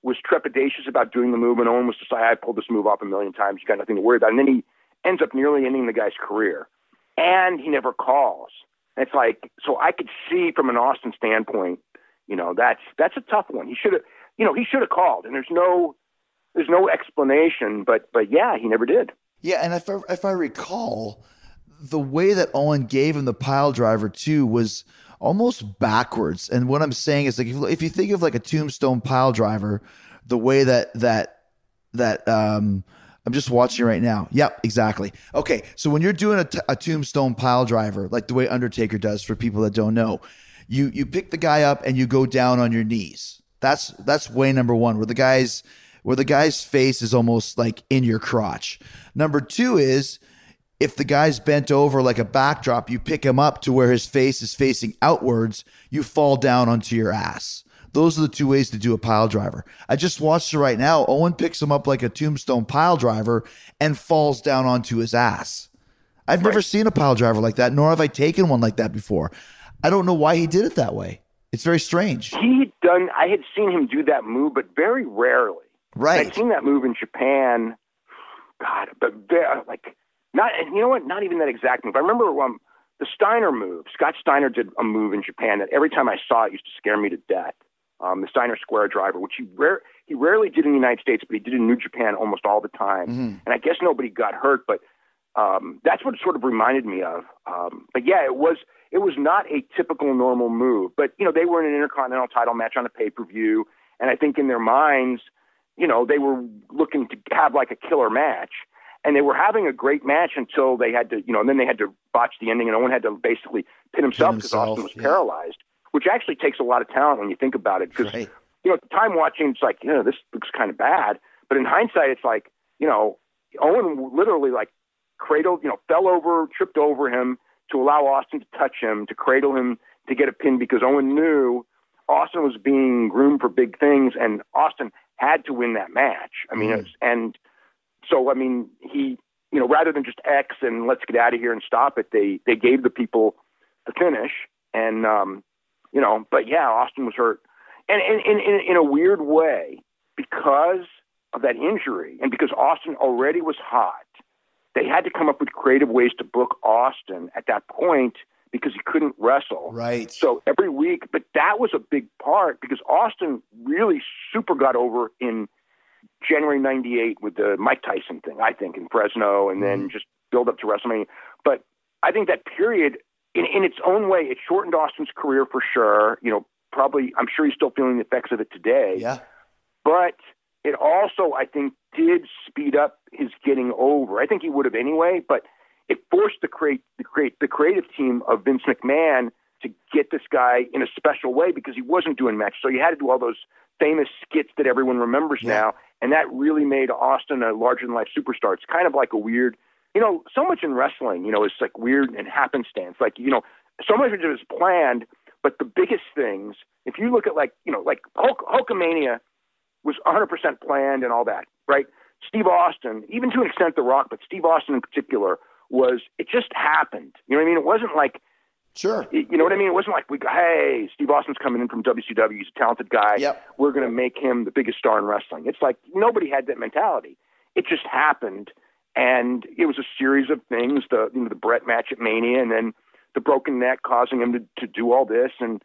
was trepidatious about doing the move, and Owen was just like, I pulled this move off a million times. You got nothing to worry about. And then he ends up nearly ending the guy's career, and he never calls. And it's like, so I could see from an Austin standpoint, that's a tough one. He should have called, and there's no explanation, but yeah, he never did. Yeah, and if I recall, the way that Owen gave him the pile driver too was almost backwards. And what I'm saying is, like, if you think of like a tombstone pile driver, the way that I'm just watching right now. Yep, exactly. Okay, so when you're doing a tombstone pile driver, like the way Undertaker does, for people that don't know, you pick the guy up and you go down on your knees. That's way number one, where the guy's face is almost like in your crotch. Number two is, if the guy's bent over like a backdrop, you pick him up to where his face is facing outwards, you fall down onto your ass. Those are the two ways to do a pile driver. I just watched it right now. Owen picks him up like a tombstone pile driver and falls down onto his ass. I've never seen a pile driver like that, nor have I taken one like that before. I don't know why he did it that way. It's very strange. I had seen him do that move, but very rarely. Right. I'd seen that move in Japan. God, but not even that exact move. I remember the Steiner move. Scott Steiner did a move in Japan that every time I saw it used to scare me to death. The Steiner square driver, which he rarely did in the United States, but he did in New Japan almost all the time. Mm-hmm. And I guess nobody got hurt, but that's what it sort of reminded me of. But yeah, it was not a typical normal move. But they were in an Intercontinental title match on a pay-per-view, and I think in their minds, they were looking to have like a killer match. And they were having a great match until they had to, and then they had to botch the ending, and Owen had to basically pin himself because Austin was paralyzed, which actually takes a lot of talent when you think about it. Because, at the time watching, it's like, this looks kind of bad. But in hindsight, it's like, Owen literally like cradled, fell over, tripped over him to allow Austin to touch him, to cradle him, to get a pin, because Owen knew Austin was being groomed for big things, and Austin had to win that match. I mean, So, he, rather than just X and let's get out of here and stop it, they gave the people the finish. And, but yeah, Austin was hurt. And in a weird way, because of that injury and because Austin already was hot, they had to come up with creative ways to book Austin at that point because he couldn't wrestle. Right. So every week, but that was a big part because Austin really super got over in January 98 with the Mike Tyson thing, I think, in Fresno, and then just build up to WrestleMania. But I think that period, in its own way, it shortened Austin's career for sure. Probably, I'm sure he's still feeling the effects of it today. Yeah. But it also, I think, did speed up his getting over. I think he would have anyway, but it forced the creative team of Vince McMahon to get this guy in a special way because he wasn't doing matches. So you had to do all those famous skits that everyone remembers now, and that really made Austin a larger-than-life superstar. It's kind of like a weird, so much in wrestling, is like weird and happenstance. Like, so much of it is planned, but the biggest things, if you look at like Hulkamania was 100% planned and all that, right? Steve Austin, even to an extent The Rock, but Steve Austin in particular, it just happened. You know what I mean? It wasn't like, sure. You know what I mean? It wasn't like hey, Steve Austin's coming in from WCW. He's a talented guy. Yep. We're going to make him the biggest star in wrestling. It's like nobody had that mentality. It just happened, and it was a series of things. The Brett match at Mania, and then the broken neck causing him to do all this, and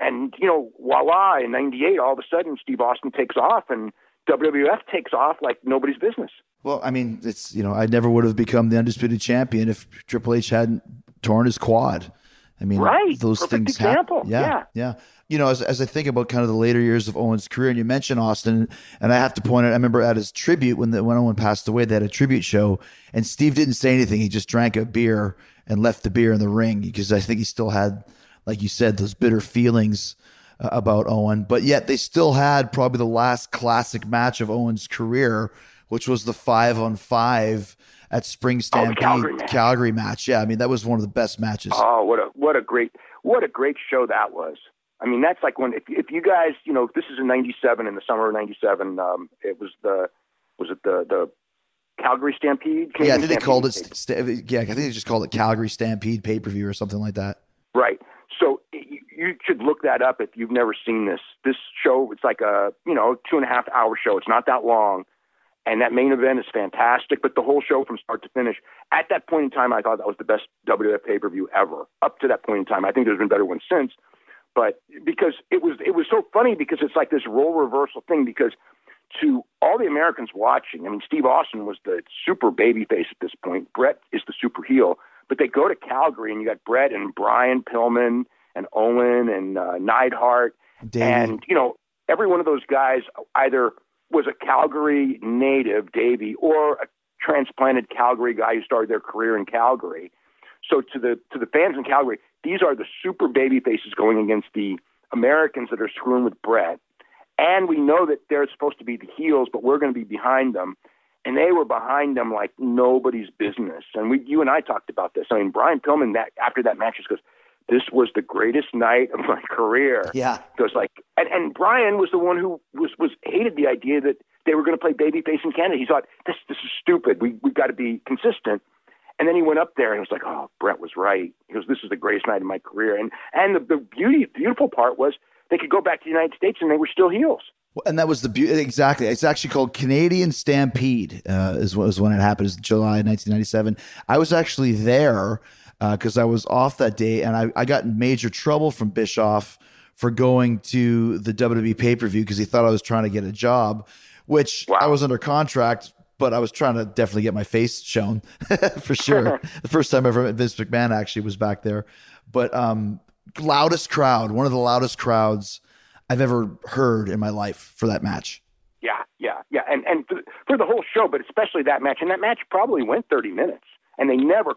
voila! In '98, all of a sudden, Steve Austin takes off, and WWF takes off like nobody's business. Well, I mean, it's I never would have become the undisputed champion if Triple H hadn't torn his quad. I mean, those Perfect things example. happen. Yeah. As I think about kind of the later years of Owen's career, and you mentioned Austin, and I have to point out, I remember at his tribute when Owen passed away, they had a tribute show, and Steve didn't say anything. He just drank a beer and left the beer in the ring because I think he still had, like you said, those bitter feelings about Owen. But yet they still had probably the last classic match of Owen's career, which was the 5-on-5 at Spring Stampede Calgary match. Yeah, I mean that was one of the best matches. Oh, what a great show that was. I mean that's like when if you guys this is in '97, in the summer of '97. It was the Calgary Stampede. I think they called it. I think they just called it Calgary Stampede pay-per-view or something like that. Right. So you should look that up if you've never seen this. This show, it's like a 2.5 hour show. It's not that long. And that main event is fantastic, but the whole show from start to finish, at that point in time, I thought that was the best WWF pay-per-view ever. Up to that point in time. I think there's been better ones since. But because it was so funny because it's like this role reversal thing because to all the Americans watching, I mean, Steve Austin was the super babyface at this point. Bret is the super heel. But they go to Calgary, and you got Bret and Brian Pillman and Owen and Neidhart. Davey. And, every one of those guys either was a Calgary native, Davey, or a transplanted Calgary guy who started their career in Calgary. So to the fans in Calgary, these are the super baby faces going against the Americans that are screwing with Bret. And we know that they're supposed to be the heels, but we're going to be behind them. And they were behind them like nobody's business. And you and I talked about this. I mean, Brian Pillman, after that match, just goes, "This was the greatest night of my career." Yeah. Goes like, and Brian was the one who was hated the idea that they were going to play babyface in Canada. He thought, this is stupid. We've got to be consistent. And then he went up there and was like, "Oh, Bret was right." He goes, "This is the greatest night of my career." And the beautiful part was they could go back to the United States and they were still heels. And that was the beauty. Exactly. It's actually called Canadian Stampede is when it happened. It's July 1997. I was actually there because I was off that day, and I got in major trouble from Bischoff for going to the WWE pay-per-view because he thought I was trying to get a job, which I was under contract, but I was trying to definitely get my face shown for sure. The first time I ever met Vince McMahon actually was back there. But loudest crowd, one of the loudest crowds I've ever heard in my life for that match. Yeah. And for the whole show, but especially that match. And that match probably went 30 minutes. And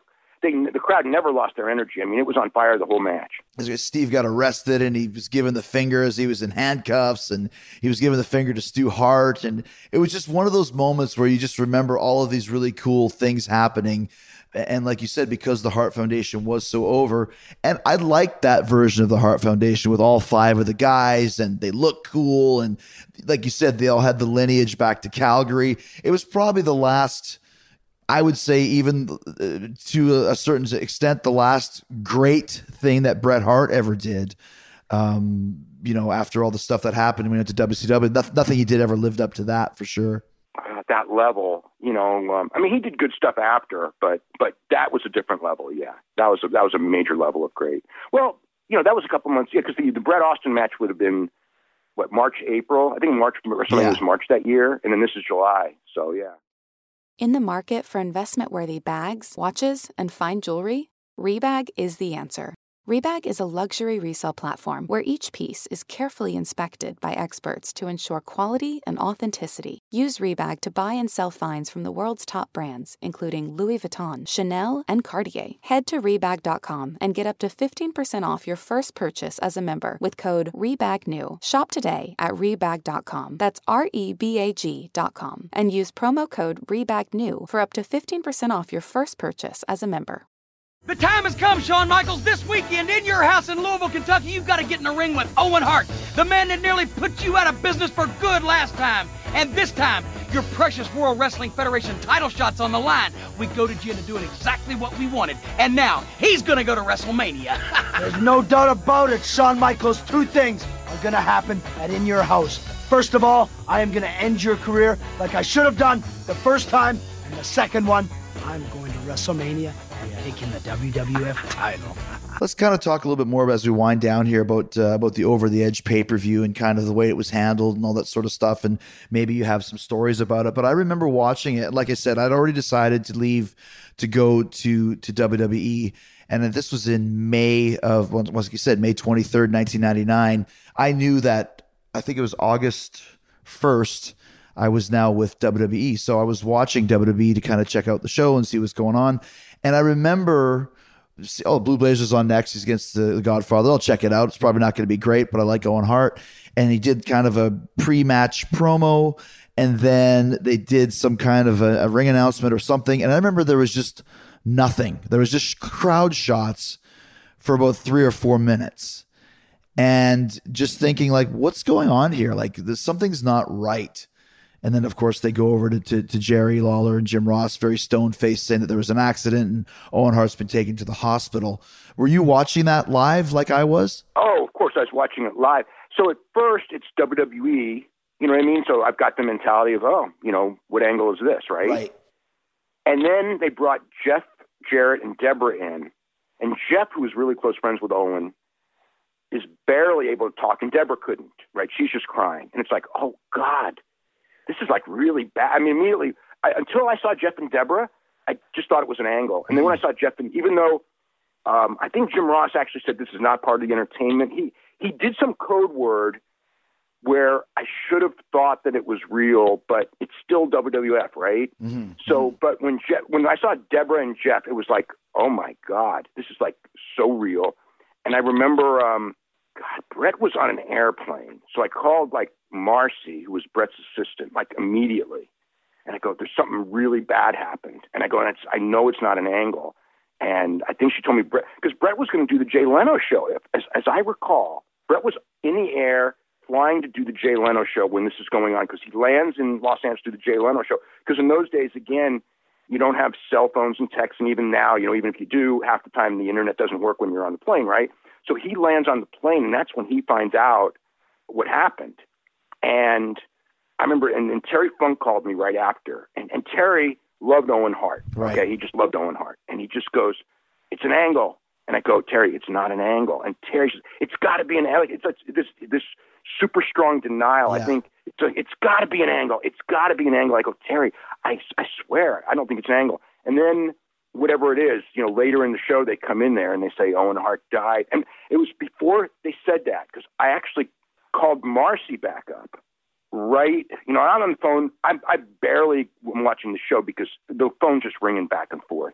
the crowd never lost their energy. I mean, it was on fire the whole match. Steve got arrested and he was given the finger as he was in handcuffs, and he was given the finger to Stu Hart. And it was just one of those moments where you just remember all of these really cool things happening. And like you said, because the Hart Foundation was so over, and I liked that version of the Hart Foundation with all 5 of the guys, and they look cool. And like you said, they all had the lineage back to Calgary. It was probably the last, I would say, even to a certain extent, the last great thing that Bret Hart ever did. After all the stuff that happened when he went to WCW, nothing he did ever lived up to that for sure. At that level, I mean, he did good stuff after, but that was a different level. Yeah, that was a major level of great. Well, that was a couple months. Yeah, because the Bret Austin match would have been March, April. I think March or something was March that year, and then this is July. So yeah. In the market for investment-worthy bags, watches, and fine jewelry, Rebag is the answer. Rebag is a luxury resale platform where each piece is carefully inspected by experts to ensure quality and authenticity. Use Rebag to buy and sell finds from the world's top brands, including Louis Vuitton, Chanel, and Cartier. Head to Rebag.com and get up to 15% off your first purchase as a member with code REBAGNEW. Shop today at Rebag.com. That's REBAG.com. And use promo code REBAGNEW for up to 15% off your first purchase as a member. The time has come, Shawn Michaels. This weekend in your house in Louisville, Kentucky, you've got to get in the ring with Owen Hart, the man that nearly put you out of business for good last time. And this time, your precious World Wrestling Federation title shot's on the line. We goaded you into doing exactly what we wanted. And now, he's going to go to WrestleMania. There's no doubt about it, Shawn Michaels. 2 things are going to happen at In Your House. First of all, I am going to end your career like I should have done the first time. And the second one, I'm going to WrestleMania and taking the WWF title. Let's kind of talk a little bit more as we wind down here about the Over the Edge pay-per-view and kind of the way it was handled and all that sort of stuff. And maybe you have some stories about it. But I remember watching it. Like I said, I'd already decided to leave to go to WWE. And this was in May of, like you said, May 23rd, 1999. I knew that, I think it was August 1st, I was now with WWE. So I was watching WWE to kind of check out the show and see what's going on. And I remember, Blue Blazers on next. He's against the Godfather. I'll check it out. It's probably not going to be great, but I like Owen Hart. And he did kind of a pre-match promo. And then they did some kind of a ring announcement or something. And I remember there was just nothing. There was just crowd shots for about 3 or 4 minutes. And just thinking, like, what's going on here? Like, something's not right. And then, of course, they go over to Jerry Lawler and Jim Ross, very stone-faced, saying that there was an accident and Owen Hart's been taken to the hospital. Were you watching that live like I was? Oh, of course, I was watching it live. So at first, it's WWE. You know what I mean? So I've got the mentality of, oh, you know, what angle is this, right? Right. And then they brought Jeff Jarrett and Deborah in. And Jeff, who was really close friends with Owen, is barely able to talk, and Deborah couldn't, right? She's just crying. And it's like, oh, God, this is like really bad. I mean, immediately, until I saw Jeff and Deborah, I just thought it was an angle. And then when I saw Jeff, and even though I think Jim Ross actually said this is not part of the entertainment, he did some code word where I should have thought that it was real, but it's still WWF, right? Mm-hmm. So, but when I saw Deborah and Jeff, it was like, oh my God, this is like so real. And I remember, Brett was on an airplane. So I called like Marcy, who was Brett's assistant, like immediately. And I go, there's something really bad happened. And I go, and I know it's not an angle. And I think she told me Brett, because Brett was going to do the Jay Leno show. As I recall, Brett was in the air flying to do the Jay Leno show when this is going on, because he lands in Los Angeles to do the Jay Leno show. Because in those days, again, you don't have cell phones and texts, and even now, you know, even if you do, half the time the internet doesn't work when you're on the plane, right? So he lands on the plane, and that's when he finds out what happened. And I remember, and Terry Funk called me right after, and Terry loved Owen Hart. Right. Okay, he just loved Owen Hart, and he just goes, "It's an angle." And I go, "Terry, it's not an angle." And Terry says, "It's got to be an angle." It's like this super strong denial. Yeah. I think it's got to be an angle. It's got to be an angle. I go, "Terry, I swear, I don't think it's an angle." And then whatever it is, you know, later in the show, they come in there and they say Owen Hart died. And it was before they said that, because I actually called Marcy back up. Right, you know, I'm on the phone. I barely am watching the show because the phone's just ringing back and forth.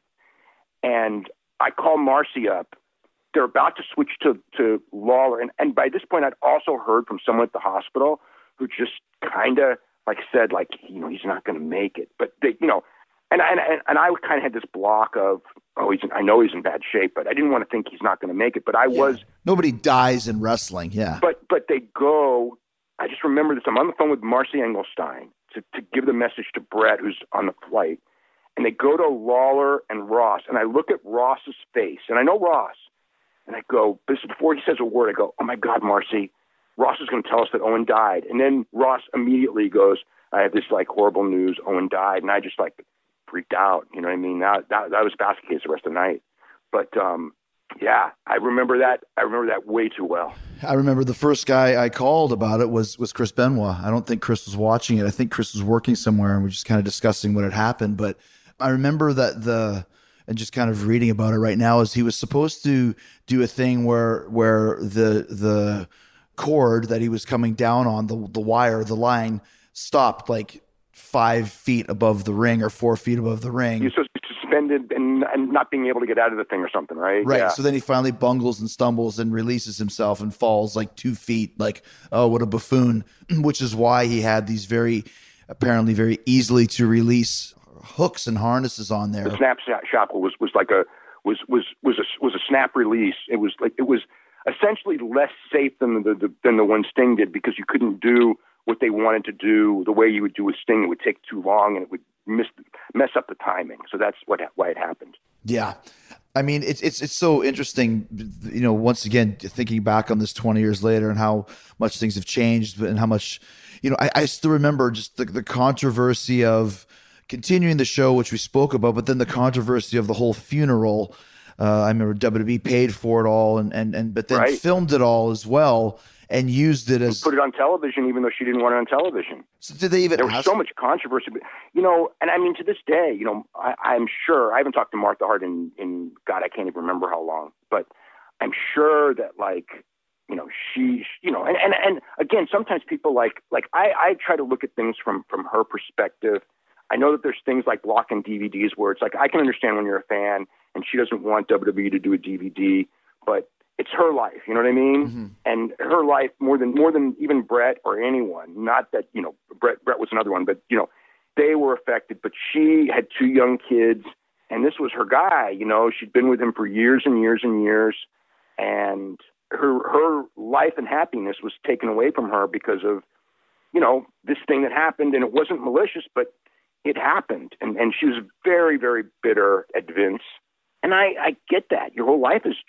And I call Marcy up. They're about to switch to Lawler, and by this point, I'd also heard from someone at the hospital who just kind of like said, like, you know, he's not going to make it. But they, you know, and I kind of had this block of, oh, I know he's in bad shape, but I didn't want to think he's not going to make it. But I was. Nobody dies in wrestling, yeah. But they go. I just remember this. I'm on the phone with Marcy Engelstein to give the message to Brett, who's on the flight. And they go to Lawler and Ross. And I look at Ross's face. And I know Ross. And I go, this is before he says a word, I go, oh, my God, Marcy, Ross is going to tell us that Owen died. And then Ross immediately goes, I have this, like, horrible news. Owen died. And I just, like, freaked out. You know what I mean? That was basket case the rest of the night. But, yeah, I remember that. I remember that way too well. I remember the first guy I called about it was Chris Benoit. I don't think Chris was watching it. I think Chris was working somewhere and we're just kind of discussing what had happened. But I remember that and just kind of reading about it right now, is he was supposed to do a thing where the cord that he was coming down on, the wire, the line, stopped like 5 feet above the ring or 4 feet above the ring. He was supposed to be suspended and not being able to get out of the thing or something, right? Right. Yeah. So then he finally bungles and stumbles and releases himself and falls like 2 feet, like, oh, what a buffoon, which is why he had these apparently very easily to release hooks and harnesses on there. The snap shackle was like a snap release. It was essentially less safe than the one Sting did, because you couldn't do what they wanted to do the way you would do with Sting. It would take too long and it would mess up the timing. So that's why it happened. Yeah. I mean, it's so interesting, you know, once again, thinking back on this 20 years later and how much things have changed and how much, you know, I still remember just the controversy of continuing the show, which we spoke about, but then the controversy of the whole funeral. I remember WWE paid for it all but then right. filmed it all as well and used it as... Put it on television, even though she didn't want it on television. So did they even... There was so much controversy. You know, and I mean, to this day, you know, I'm sure... I haven't talked to Martha Hart in God, I can't even remember how long. But I'm sure that, like, you know, she... You know, and again, sometimes people like I try to look at things from her perspective. I know that there's things like blocking DVDs where it's like, I can understand when you're a fan and she doesn't want WWE to do a DVD, but it's her life, you know what I mean? Mm-hmm. And her life more than even Brett or anyone. Not that, you know, Brett was another one, but, you know, they were affected. But she had 2 young kids, and this was her guy. You know, she'd been with him for years and years and years, and her life and happiness was taken away from her because of, you know, this thing that happened. And it wasn't malicious, but it happened. And she was very, very bitter at Vince. And I get that. Your whole life is just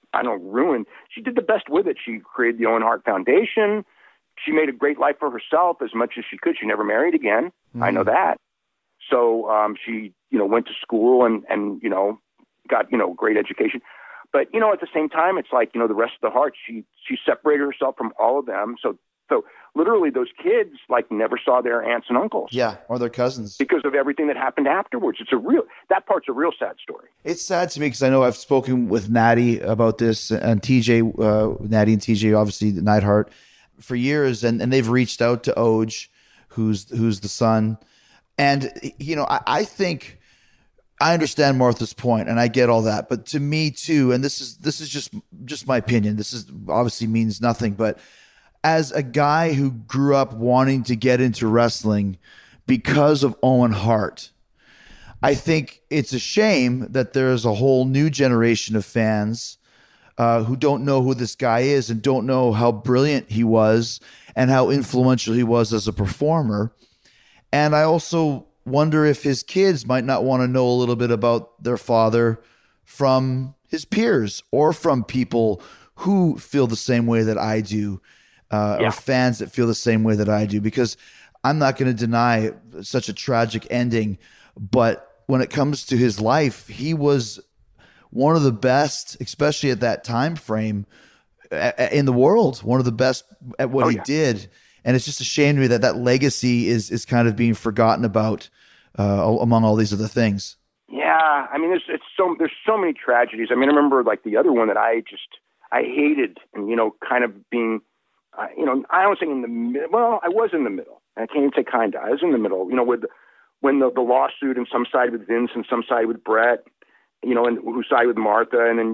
ruined. She did the best with it. She created the Owen Hart Foundation. She made a great life for herself as much as she could. She never married again. I know that. So she, went to school and got, great education. But, at the same time, it's like, the rest of the Hart, she separated herself from all of them. So literally those kids never saw their aunts and uncles. Yeah, or their cousins. Because of everything that happened afterwards. That part's a real sad story. It's sad to me because I know I've spoken with Natty about this and TJ, Natty and TJ, obviously Neidhart, for years, and they've reached out to Oj, who's the son. And, I think I understand Martha's point, and I get all that. But to me too, and this is just my opinion. This is obviously means nothing, but as a guy who grew up wanting to get into wrestling because of Owen Hart, I think it's a shame that there's a whole new generation of fans who don't know who this guy is and don't know how brilliant he was and how influential he was as a performer. And I also wonder if his kids might not want to know a little bit about their father from his peers or from people who feel the same way that I do, or fans that feel the same way that I do, because I'm not going to deny such a tragic ending. But when it comes to his life, he was one of the best, especially at that time frame in the world, one of the best at what he did. And it's just a shame to me that legacy is kind of being forgotten about among all these other things. Yeah, I mean, there's so many tragedies. I mean, I remember the other one that I hated, and kind of being, I was in the middle. Well, I was in the middle. I can't even say kind of. I was in the middle. When the lawsuit, and some side with Vince and some side with Brett, and who side with Martha, and then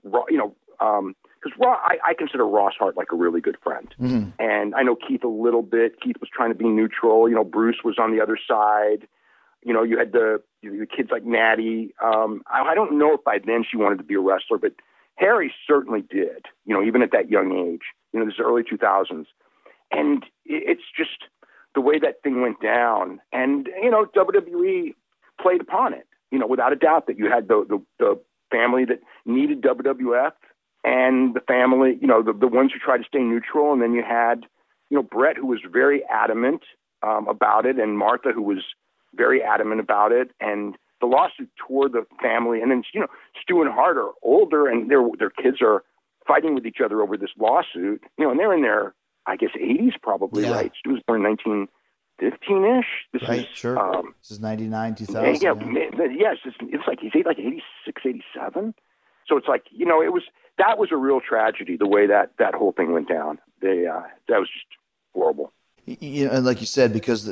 because I consider Ross Hart a really good friend. Mm-hmm. And I know Keith a little bit. Keith was trying to be neutral. Bruce was on the other side. You had the kids like Natty. I don't know if by then she wanted to be a wrestler, but Harry certainly did, even at that young age. This is early 2000s. And it's just the way that thing went down. And, WWE played upon it, without a doubt, that you had the family that needed WWF, and the family, the ones who tried to stay neutral. And then you had, Brett, who was very adamant about it, and Martha, who was very adamant about it. And the lawsuit tore the family. And then, Stu and Hart are older, and their kids are fighting with each other over this lawsuit, and they're in their, I guess, 80s probably, right? Stu was born in 1915-ish. This is 99, 2000. Yes, it's like he's 86, 87. So it's that was a real tragedy, the way that whole thing went down. That was just horrible. And like you said, because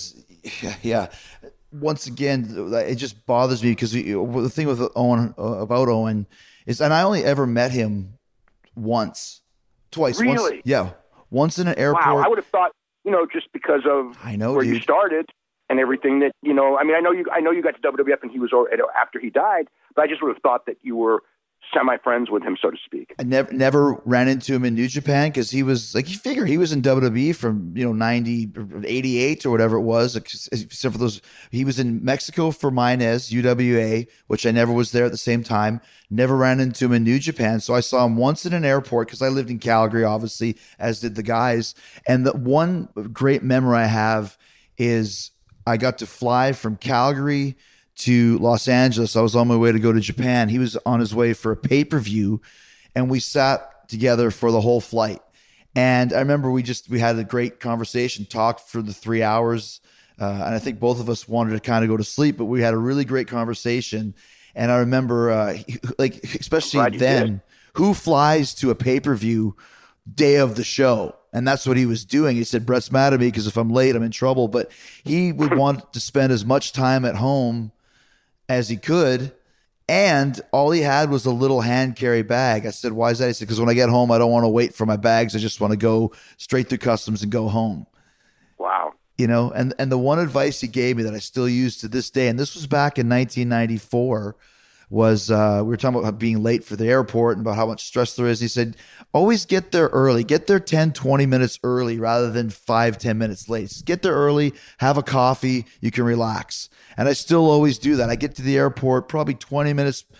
once again, it just bothers me because the thing with about Owen is, and I only ever met him twice. Really? Once in an airport. Wow, I would have thought, just because of where you started and everything that, I mean, I know you got to WWF and he was after he died, but I just would have thought that you were semi-friends with him, so to speak. I never ran into him in New Japan because he was you figure he was in WWE from 90 or 88 or whatever it was, except for those. He was in Mexico for Minez UWA, which I never was there at the same time. Never ran into him in New Japan, so I saw him once in an airport because I lived in Calgary, obviously, as did the guys. And the one great memory I have is I got to fly from Calgary to Los Angeles. I was on my way to go to Japan. He was on his way for a pay-per-view, and we sat together for the whole flight. And I remember we had a great conversation, talked for the 3 hours, and I think both of us wanted to kind of go to sleep, but we had a really great conversation. And I remember, especially then, who flies to a pay-per-view day of the show? And that's what he was doing. He said, Brett's mad at me because if I'm late, I'm in trouble. But he would want to spend as much time at home as he could, and all he had was a little hand carry bag. I said, why is that? He said, because when I get home, I don't want to wait for my bags. I just want to go straight through customs and go home. Wow. And the one advice he gave me that I still use to this day, and this was back in 1994, was we were talking about being late for the airport and about how much stress there is. He said, always get there early. Get there 10, 20 minutes early rather than 5, 10 minutes late. Just get there early, have a coffee, you can relax. And I still always do that. I get to the airport probably 20 minutes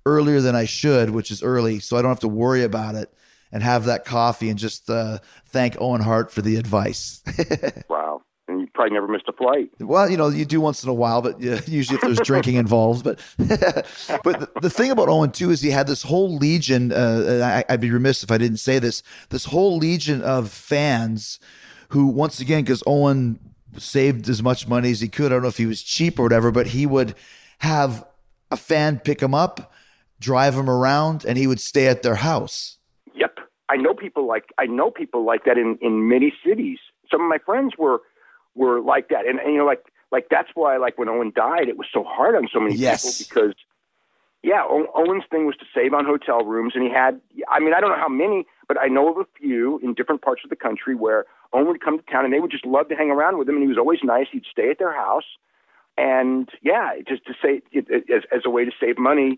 earlier than I should, which is early, so I don't have to worry about it and have that coffee and just thank Owen Hart for the advice. Wow. And you probably never missed a flight. Well, you do once in a while, but usually if there's drinking involved. But the thing about Owen, too, is he had this whole legion, I'd be remiss if I didn't say this whole legion of fans who, once again, because Owen saved as much money as he could, I don't know if he was cheap or whatever, but he would have a fan pick him up, drive him around, and he would stay at their house. Yep. I know people like that in many cities. Some of my friends were like that. And like that's why, like, when Owen died, it was so hard on so many people because, Owen's thing was to save on hotel rooms. And he had, I don't know how many, but I know of a few in different parts of the country where Owen would come to town and they would just love to hang around with him. And he was always nice. He'd stay at their house. And just to say as a way to save money,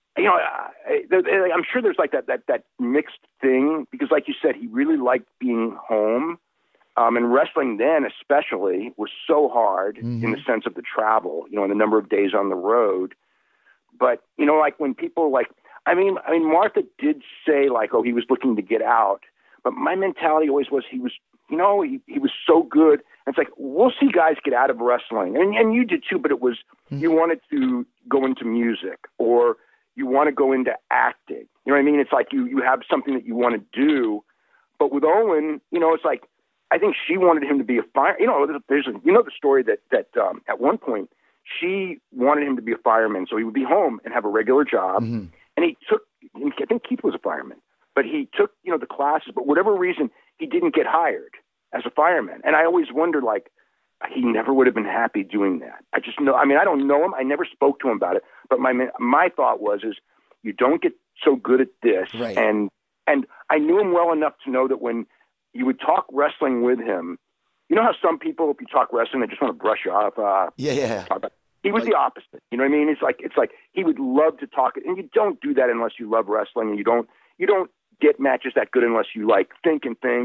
I'm sure there's like that mixed thing because, like you said, he really liked being home. And wrestling then especially was so hard in the sense of the travel, and the number of days on the road. But, like when people Martha did say like, oh, he was looking to get out. But my mentality always was he was so good. And it's like, we'll see guys get out of wrestling. And you did too, but it was, you wanted to go into music or you want to go into acting. You know what I mean? It's like you have something that you want to do. But with Owen, it's like, I think she wanted him to be a fireman. There's the story that at one point she wanted him to be a fireman so he would be home and have a regular job. And he took, I think Keith was a fireman, but he took, the classes, but whatever reason, he didn't get hired as a fireman. And I always wondered, like, he never would have been happy doing that. I just know, I don't know him. I never spoke to him about it, but my thought was, you don't get so good at this. Right. And I knew him well enough to know that when you would talk wrestling with him, you know how some people, if you talk wrestling, they just want to brush you off. He was the opposite. You know what I mean? It's like he would love to talk, and you don't do that unless you love wrestling, and you don't get matches that good unless you like think.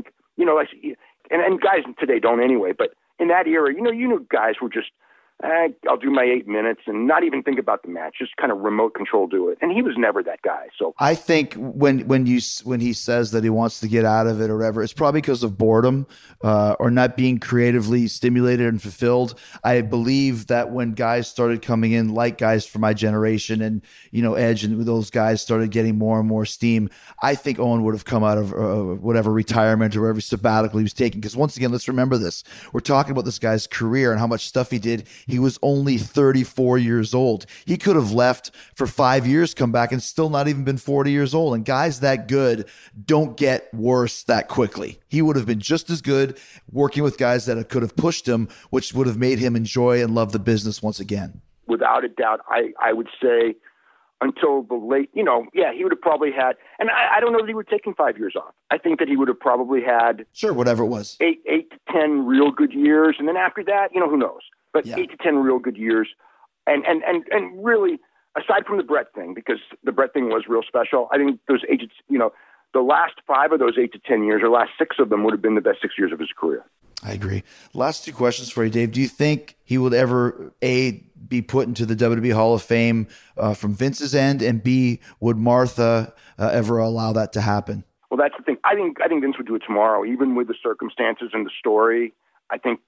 And guys today don't anyway. But in that era, you knew guys were just, I'll do my 8 minutes and not even think about the match, just kind of remote control do it. And he was never that guy. So I think when he says that he wants to get out of it or whatever, it's probably because of boredom or not being creatively stimulated and fulfilled. I believe that when guys started coming in, like guys from my generation and, Edge and those guys started getting more and more steam, I think Owen would have come out of whatever retirement or whatever sabbatical he was taking. Because once again, let's remember this. We're talking about this guy's career and how much stuff he did. He was only 34 years old. He could have left for 5 years, come back, and still not even been 40 years old. And guys that good don't get worse that quickly. He would have been just as good working with guys that could have pushed him, which would have made him enjoy and love the business once again. Without a doubt, I would say until the late, he would have probably had, and I don't know that he would have taken 5 years off. I think that he would have probably had, whatever it was, 8 to 10 real good years. And then after that, who knows? But 8 to 10 real good years. And really, aside from the Brett thing, because the Brett thing was real special, I think those ages, the last 5 of those 8 to 10 years, or last 6 of them would have been the best 6 years of his career. I agree. Last 2 questions for you, Dave. Do you think he would ever, A, be put into the WWE Hall of Fame from Vince's end, and B, would Martha ever allow that to happen? Well, that's the thing. I think Vince would do it tomorrow, even with the circumstances and the story. I think,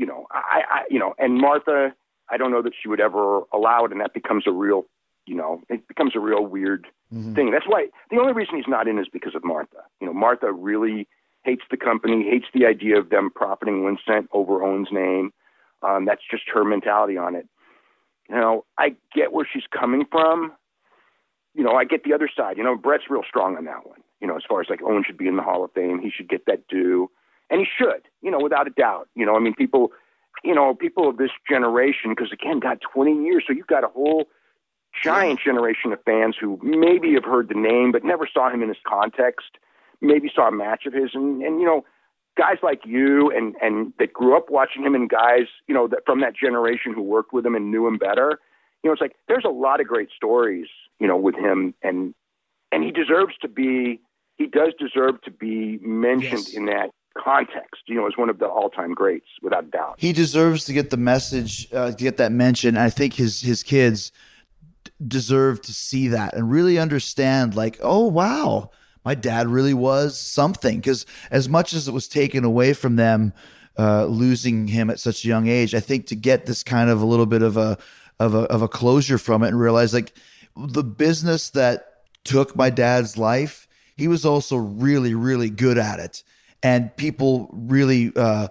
and Martha, I don't know that she would ever allow it, and that becomes a real, it becomes a real weird thing. That's why the only reason he's not in is because of Martha. Martha really hates the company, hates the idea of them profiting 1 cent over Owen's name. That's just her mentality on it. I get where she's coming from. I get the other side. Brett's real strong on that one. As far as like Owen should be in the Hall of Fame, he should get that due. And he should, without a doubt. People of this generation, because again, got 20 years, so you've got a whole giant generation of fans who maybe have heard the name but never saw him in his context, maybe saw a match of his, and guys like you and that grew up watching him, and guys that from that generation who worked with him and knew him better. It's like there's a lot of great stories with him, and he deserves to be. He does deserve to be mentioned in that context, as one of the all-time greats, without doubt. He deserves to get the message, to get that mention. I think his kids deserve to see that and really understand, like, oh, wow, my dad really was something. Because as much as it was taken away from them, losing him at such a young age, I think to get this kind of a little bit of a closure from it and realize, like, the business that took my dad's life, he was also really, really good at it. And people really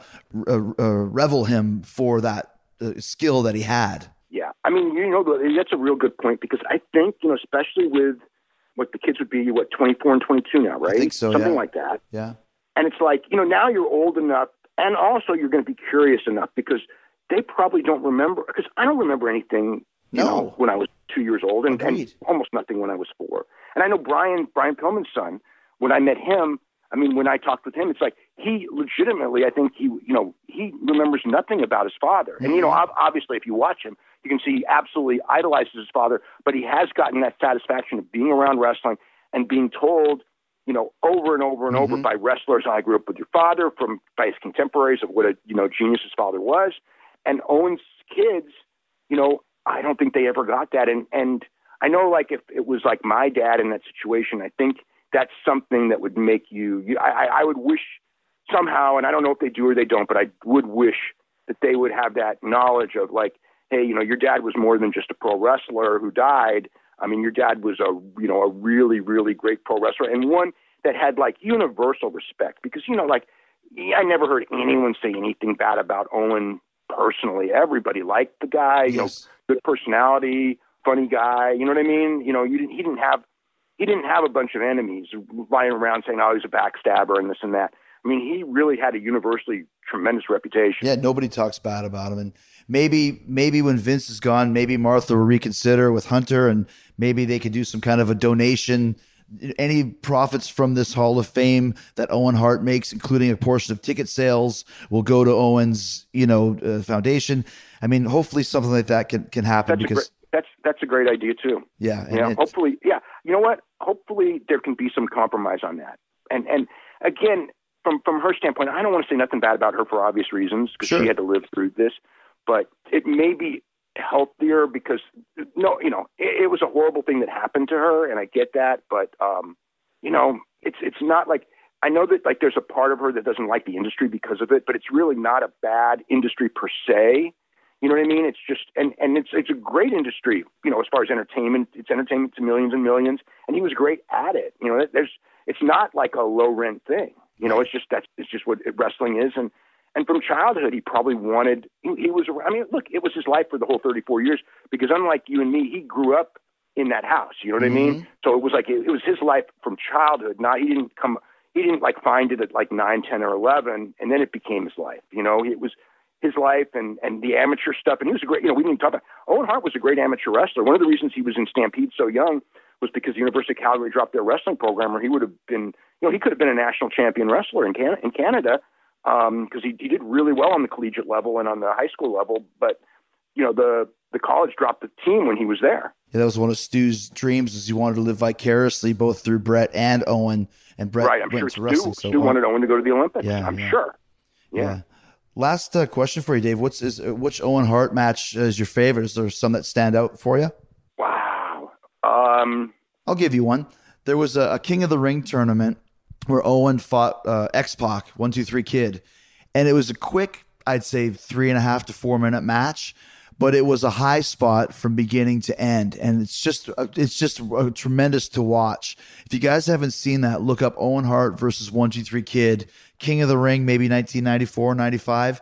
revel him for that skill that he had. Yeah. I mean, that's a real good point, because I think, especially with what the kids would be, 24 and 22 now, right? I think so, Something yeah. like that. Yeah. And it's like, now you're old enough, and also you're going to be curious enough, because they probably don't remember, because I don't remember anything, when I was 2 years old, and almost nothing when I was 4. And I know Brian Pillman's son, when I met him, I mean, when I talked with him, it's like he legitimately, I think he remembers nothing about his father. And, obviously, if you watch him, you can see he absolutely idolizes his father, but he has gotten that satisfaction of being around wrestling and being told, over and over and over by wrestlers, I grew up with your father, by his contemporaries, of what a, genius his father was. And Owen's kids, I don't think they ever got that. And I know, like, if it was like my dad in that situation, I think that's something that would make I would wish somehow, and I don't know if they do or they don't, but I would wish that they would have that knowledge of, like, hey, your dad was more than just a pro wrestler who died. I mean, your dad was a really, really great pro wrestler, and one that had, like, universal respect, because, I never heard anyone say anything bad about Owen personally. Everybody liked the guy, good personality, funny guy. You know what I mean? He didn't have a bunch of enemies lying around saying, oh, he's a backstabber and this and that. I mean, he really had a universally tremendous reputation. Yeah, nobody talks bad about him. And maybe when Vince is gone, maybe Martha will reconsider with Hunter, and maybe they could do some kind of a donation. Any profits from this Hall of Fame that Owen Hart makes, including a portion of ticket sales, will go to Owen's, foundation. I mean, hopefully something like that can happen. That's a great idea too. Yeah. Hopefully, yeah. You know what? Hopefully there can be some compromise on that. And again, from her standpoint, I don't want to say nothing bad about her for obvious reasons, because she had to live through this, but it may be healthier because it was a horrible thing that happened to her, and I get that, but it's not like, I know that, like, there's a part of her that doesn't like the industry because of it, but it's really not a bad industry per se. You know what I mean? It's just, and it's a great industry, as far as entertainment. It's entertainment to millions and millions, and he was great at it. It's not like a low rent thing. It's just what wrestling is. And from childhood, he probably wanted, it was his life for the whole 34 years, because unlike you and me, he grew up in that house. You know what I mean? So it was like, it was his life from childhood. He didn't like find it at like 9, 10 or 11. And then it became his life. It was his life and the amateur stuff. And he was a great, we didn't even talk about, Owen Hart was a great amateur wrestler. One of the reasons he was in Stampede so young was because the University of Calgary dropped their wrestling program, or he would have been, he could have been a national champion wrestler in Canada, because he did really well on the collegiate level and on the high school level. But, the college dropped the team when he was there. Yeah, that was one of Stu's dreams, is he wanted to live vicariously both through Brett and Owen. And Brett went to wrestling. Stu wanted Owen to go to the Olympics. Yeah, I'm sure. Yeah. Last question for you, Dave. Which Owen Hart match is your favorite? Is there some that stand out for you? Wow. I'll give you one. There was a King of the Ring tournament where Owen fought X-Pac, 1, 2, 3 Kid. And it was a quick, I'd say 3.5 to 4 minute match, but it was a high spot from beginning to end. And it's just tremendous to watch. If you guys haven't seen that, look up Owen Hart versus 1, 2, 3 Kid, King of the Ring, maybe 1994, 95.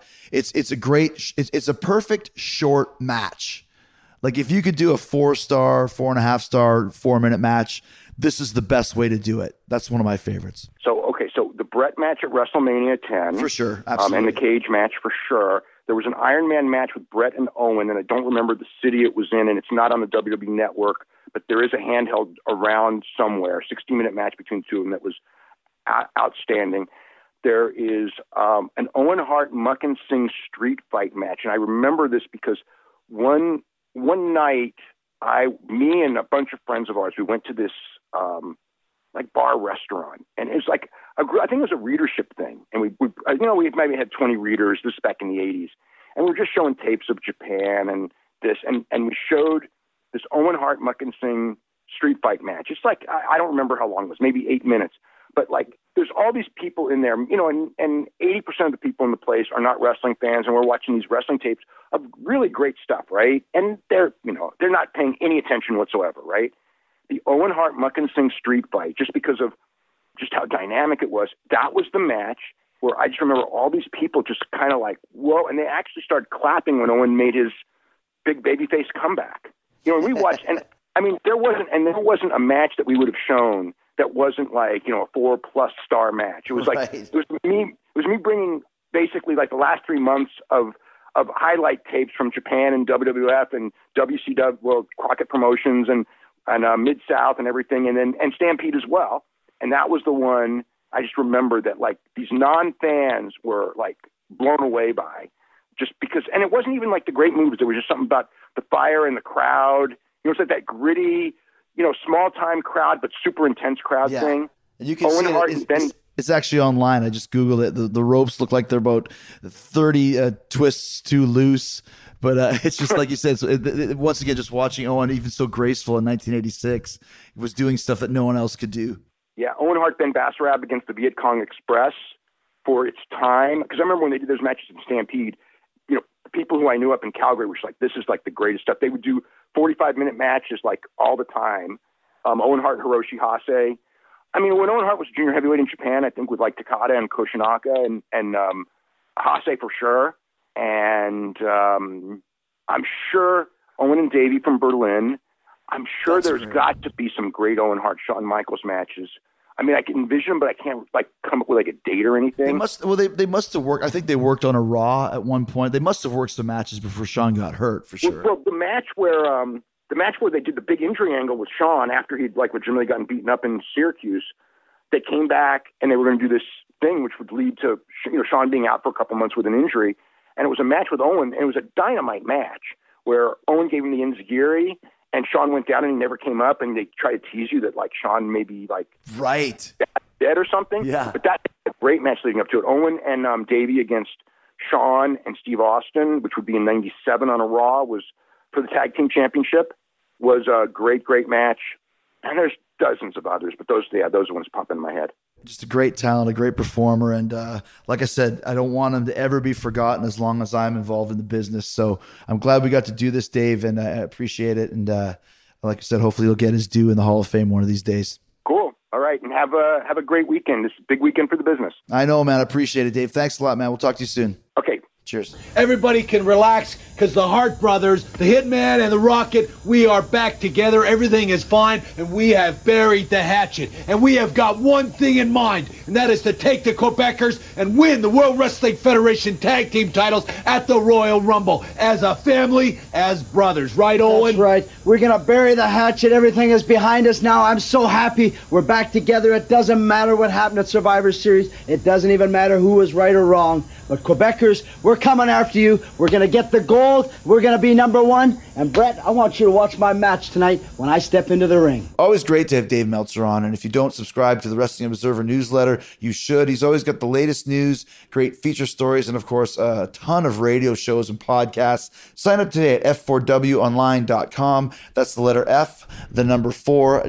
It's a perfect short match. Like, if you could do a 4-star, 4.5 star, 4 minute match, this is the best way to do it. That's one of my favorites. So the Brett match at WrestleMania 10. For sure. Absolutely. And the cage match for sure. There was an Iron Man match with Brett and Owen, and I don't remember the city it was in, and it's not on the WWE Network, but there is a handheld around somewhere, 60-minute match between two of them that was outstanding. There is an Owen Hart Muck and Sing street fight match, and I remember this because one night, me and a bunch of friends of ours, we went to this like bar restaurant, and it was like I think it was a readership thing, and we maybe had 20 readers. This is back in the 80s, and we were just showing tapes of Japan and this, and we showed this Owen Hart Muck and Singh street fight match. It's like, I don't remember how long it was, maybe 8 minutes. But like, there's all these people in there, you know, and 80% of the people in the place are not wrestling fans, and we're watching these wrestling tapes of really great stuff, right? And they're not paying any attention whatsoever, right? The Owen Hart Muck and Singh street fight, just because of just how dynamic it was, that was the match where I just remember all these people just kind of like, whoa, and they actually started clapping when Owen made his big babyface comeback. You know, and we watched, and I mean, there wasn't a match that we would have shown that wasn't like, you know, a 4+ star match. It was like, it was me bringing basically like the last 3 months of highlight tapes from Japan and WWF and WCW, well, Crockett Promotions and Mid-South and everything, and Stampede as well. And that was the one I just remember that like these non-fans were like blown away by, just because, and it wasn't even like the great moves. There was just something about the fire in the crowd. You know, it's like that gritty, you know, small-time crowd, but super intense crowd thing. And you can see it's actually online. I just Googled it. The ropes look like they're about 30 twists too loose. But it's just like you said, so once again, just watching Owen, even so graceful in 1986, was doing stuff that no one else could do. Yeah, Owen Hart, Ben Basarab against the Viet Cong Express for its time. Because I remember when they did those matches in Stampede, you know, the people who I knew up in Calgary were just like, this is like the greatest stuff. They would do 45-minute matches like all the time. Owen Hart and Hiroshi Hase. I mean, when Owen Hart was junior heavyweight in Japan, I think with like Takada and Koshinaka and Hase for sure. And I'm sure Owen and Davey from Berlin. I'm sure there's got to be some great Owen Hart, Shawn Michaels matches. I mean, I can envision them, but I can't like come up with like a date or anything. They must have worked. I think they worked on a Raw at one point. They must have worked some matches before Shawn got hurt, for sure. Well, the match where they did the big injury angle with Shawn after he'd like legitimately gotten beaten up in Syracuse, they came back and they were going to do this thing which would lead to, you know, Shawn being out for a couple months with an injury. And it was a match with Owen, and it was a dynamite match where Owen gave him the enziguri, and Shawn went down and he never came up, and they try to tease you that like Shawn may be like dead or something. Yeah. But that's a great match leading up to it. Owen and Davey against Shawn and Steve Austin, which would be in '97 on a Raw, was for the tag team championship, was a great match. And there's dozens of others, but those ones pop in my head. Just a great talent, a great performer. And like I said, I don't want him to ever be forgotten as long as I'm involved in the business. So I'm glad we got to do this, Dave, and I appreciate it. And like I said, hopefully he'll get his due in the Hall of Fame one of these days. Cool. All right. And have a great weekend. This is a big weekend for the business. I know, man. I appreciate it, Dave. Thanks a lot, man. We'll talk to you soon. Okay. Cheers. Everybody can relax because the Hart brothers, the Hitman and the Rocket, we are back together. Everything is fine, and we have buried the hatchet. And we have got one thing in mind, and that is to take the Quebecers and win the World Wrestling Federation tag team titles at the Royal Rumble as a family, as brothers. Right, Owen? That's right. We're going to bury the hatchet. Everything is behind us now. I'm so happy we're back together. It doesn't matter what happened at Survivor Series. It doesn't even matter who was right or wrong. But Quebecers, we're coming after you. We're going to get the gold. We're going to be #1. And Brett, I want you to watch my match tonight when I step into the ring. Always great to have Dave Meltzer on. And if you don't subscribe to the Wrestling Observer newsletter, you should. He's always got the latest news, great feature stories, and of course, a ton of radio shows and podcasts. Sign up today at f4wonline.com. That's the letter F, the number 4,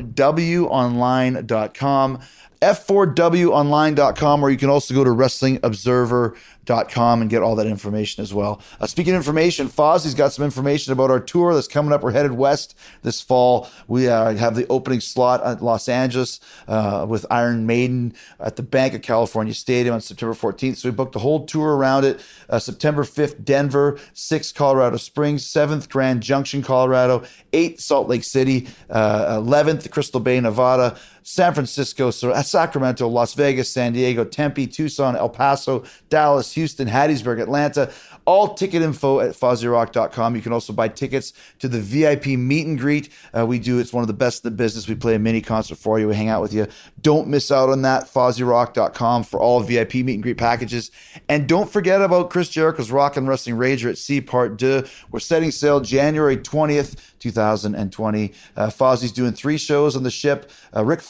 wonline.com. f4wonline.com, or you can also go to wrestlingobserver.com and get all that information as well. Speaking of information, Fozzie's got some information about our tour that's coming up. We're headed west this fall. We have the opening slot at Los Angeles with Iron Maiden at the Bank of California Stadium on September 14th. So we booked the whole tour around it. September 5th, Denver, 6th, Colorado Springs, 7th, Grand Junction, Colorado, 8th, Salt Lake City, 11th, Crystal Bay, Nevada, San Francisco, Sacramento, Las Vegas, San Diego, Tempe, Tucson, El Paso, Dallas, Houston, Hattiesburg, Atlanta. All ticket info at FozzieRock.com. You can also buy tickets to the VIP meet and greet. It's one of the best in the business. We play a mini concert for you. We hang out with you. Don't miss out on that. FozzieRock.com for all VIP meet and greet packages. And don't forget about Chris Jericho's Rock and Wrestling Rager at Sea Part 2. We're setting sail January 20th, 2020. Fozzie's doing 3 shows on the ship. Ric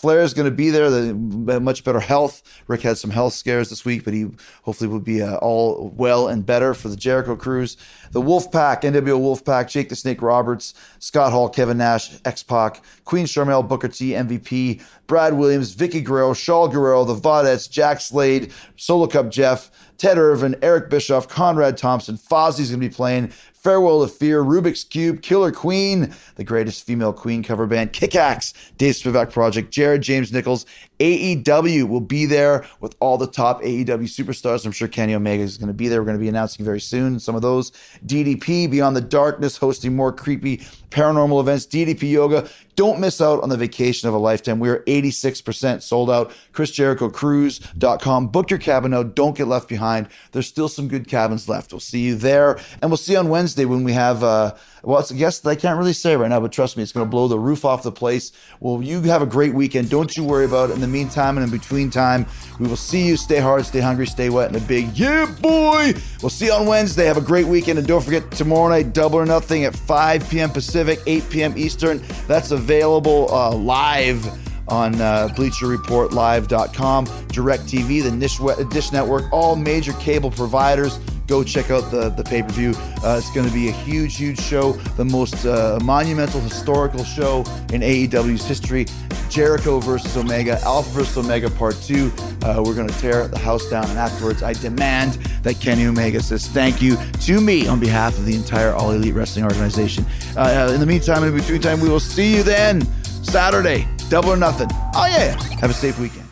Flair's going to be there. Much better health. Rick had some health scares this week, but he hopefully will be all well and better for the Jericho Cruise. The Wolfpack, NWO Wolfpack, Jake the Snake Roberts, Scott Hall, Kevin Nash, X-Pac, Queen Sharmell, Booker T, MVP, Brad Williams, Vicky Guerrero, Shaul Guerrero, the Vaudettes, Jack Slade, Solo Cup Jeff, Ted Irvin, Eric Bischoff, Conrad Thompson, Fozzie's going to be playing, Farewell to Fear, Rubik's Cube, Killer Queen, the greatest female Queen cover band, Kick-Axe, Dave Spivak Project, Jared James Nichols. AEW will be there with all the top AEW superstars. I'm sure Kenny Omega is going to be there. We're going to be announcing very soon some of those. DDP, Beyond the Darkness, hosting more creepy paranormal events. DDP Yoga. Don't miss out on the vacation of a lifetime. We are 86% sold out. ChrisJerichoCruise.com. Book your cabin now. Don't get left behind. There's still some good cabins left. We'll see you there. And we'll see you on Wednesday when we have, it's a guest that I can't really say right now, but trust me, it's going to blow the roof off the place. Well, you have a great weekend. Don't you worry about it. In the meantime and in between time, we will see you. Stay hard, stay hungry, stay wet, and a big yeah, boy. We'll see you on Wednesday. Have a great weekend. And don't forget, tomorrow night, Double or Nothing at 5 p.m. Pacific, 8 p.m. Eastern. That's available live on BleacherReportLive.com, DirecTV, the Dish Network, all major cable providers. Go check out the pay-per-view. It's going to be a huge, huge show, the most monumental, historical show in AEW's history. Jericho versus Omega, Alpha versus Omega Part 2. We're going to tear the house down, and afterwards I demand that Kenny Omega says thank you to me on behalf of the entire All Elite Wrestling organization. In the meantime and in between time, we will see you then, Saturday, Double or Nothing. Oh yeah, have a safe weekend.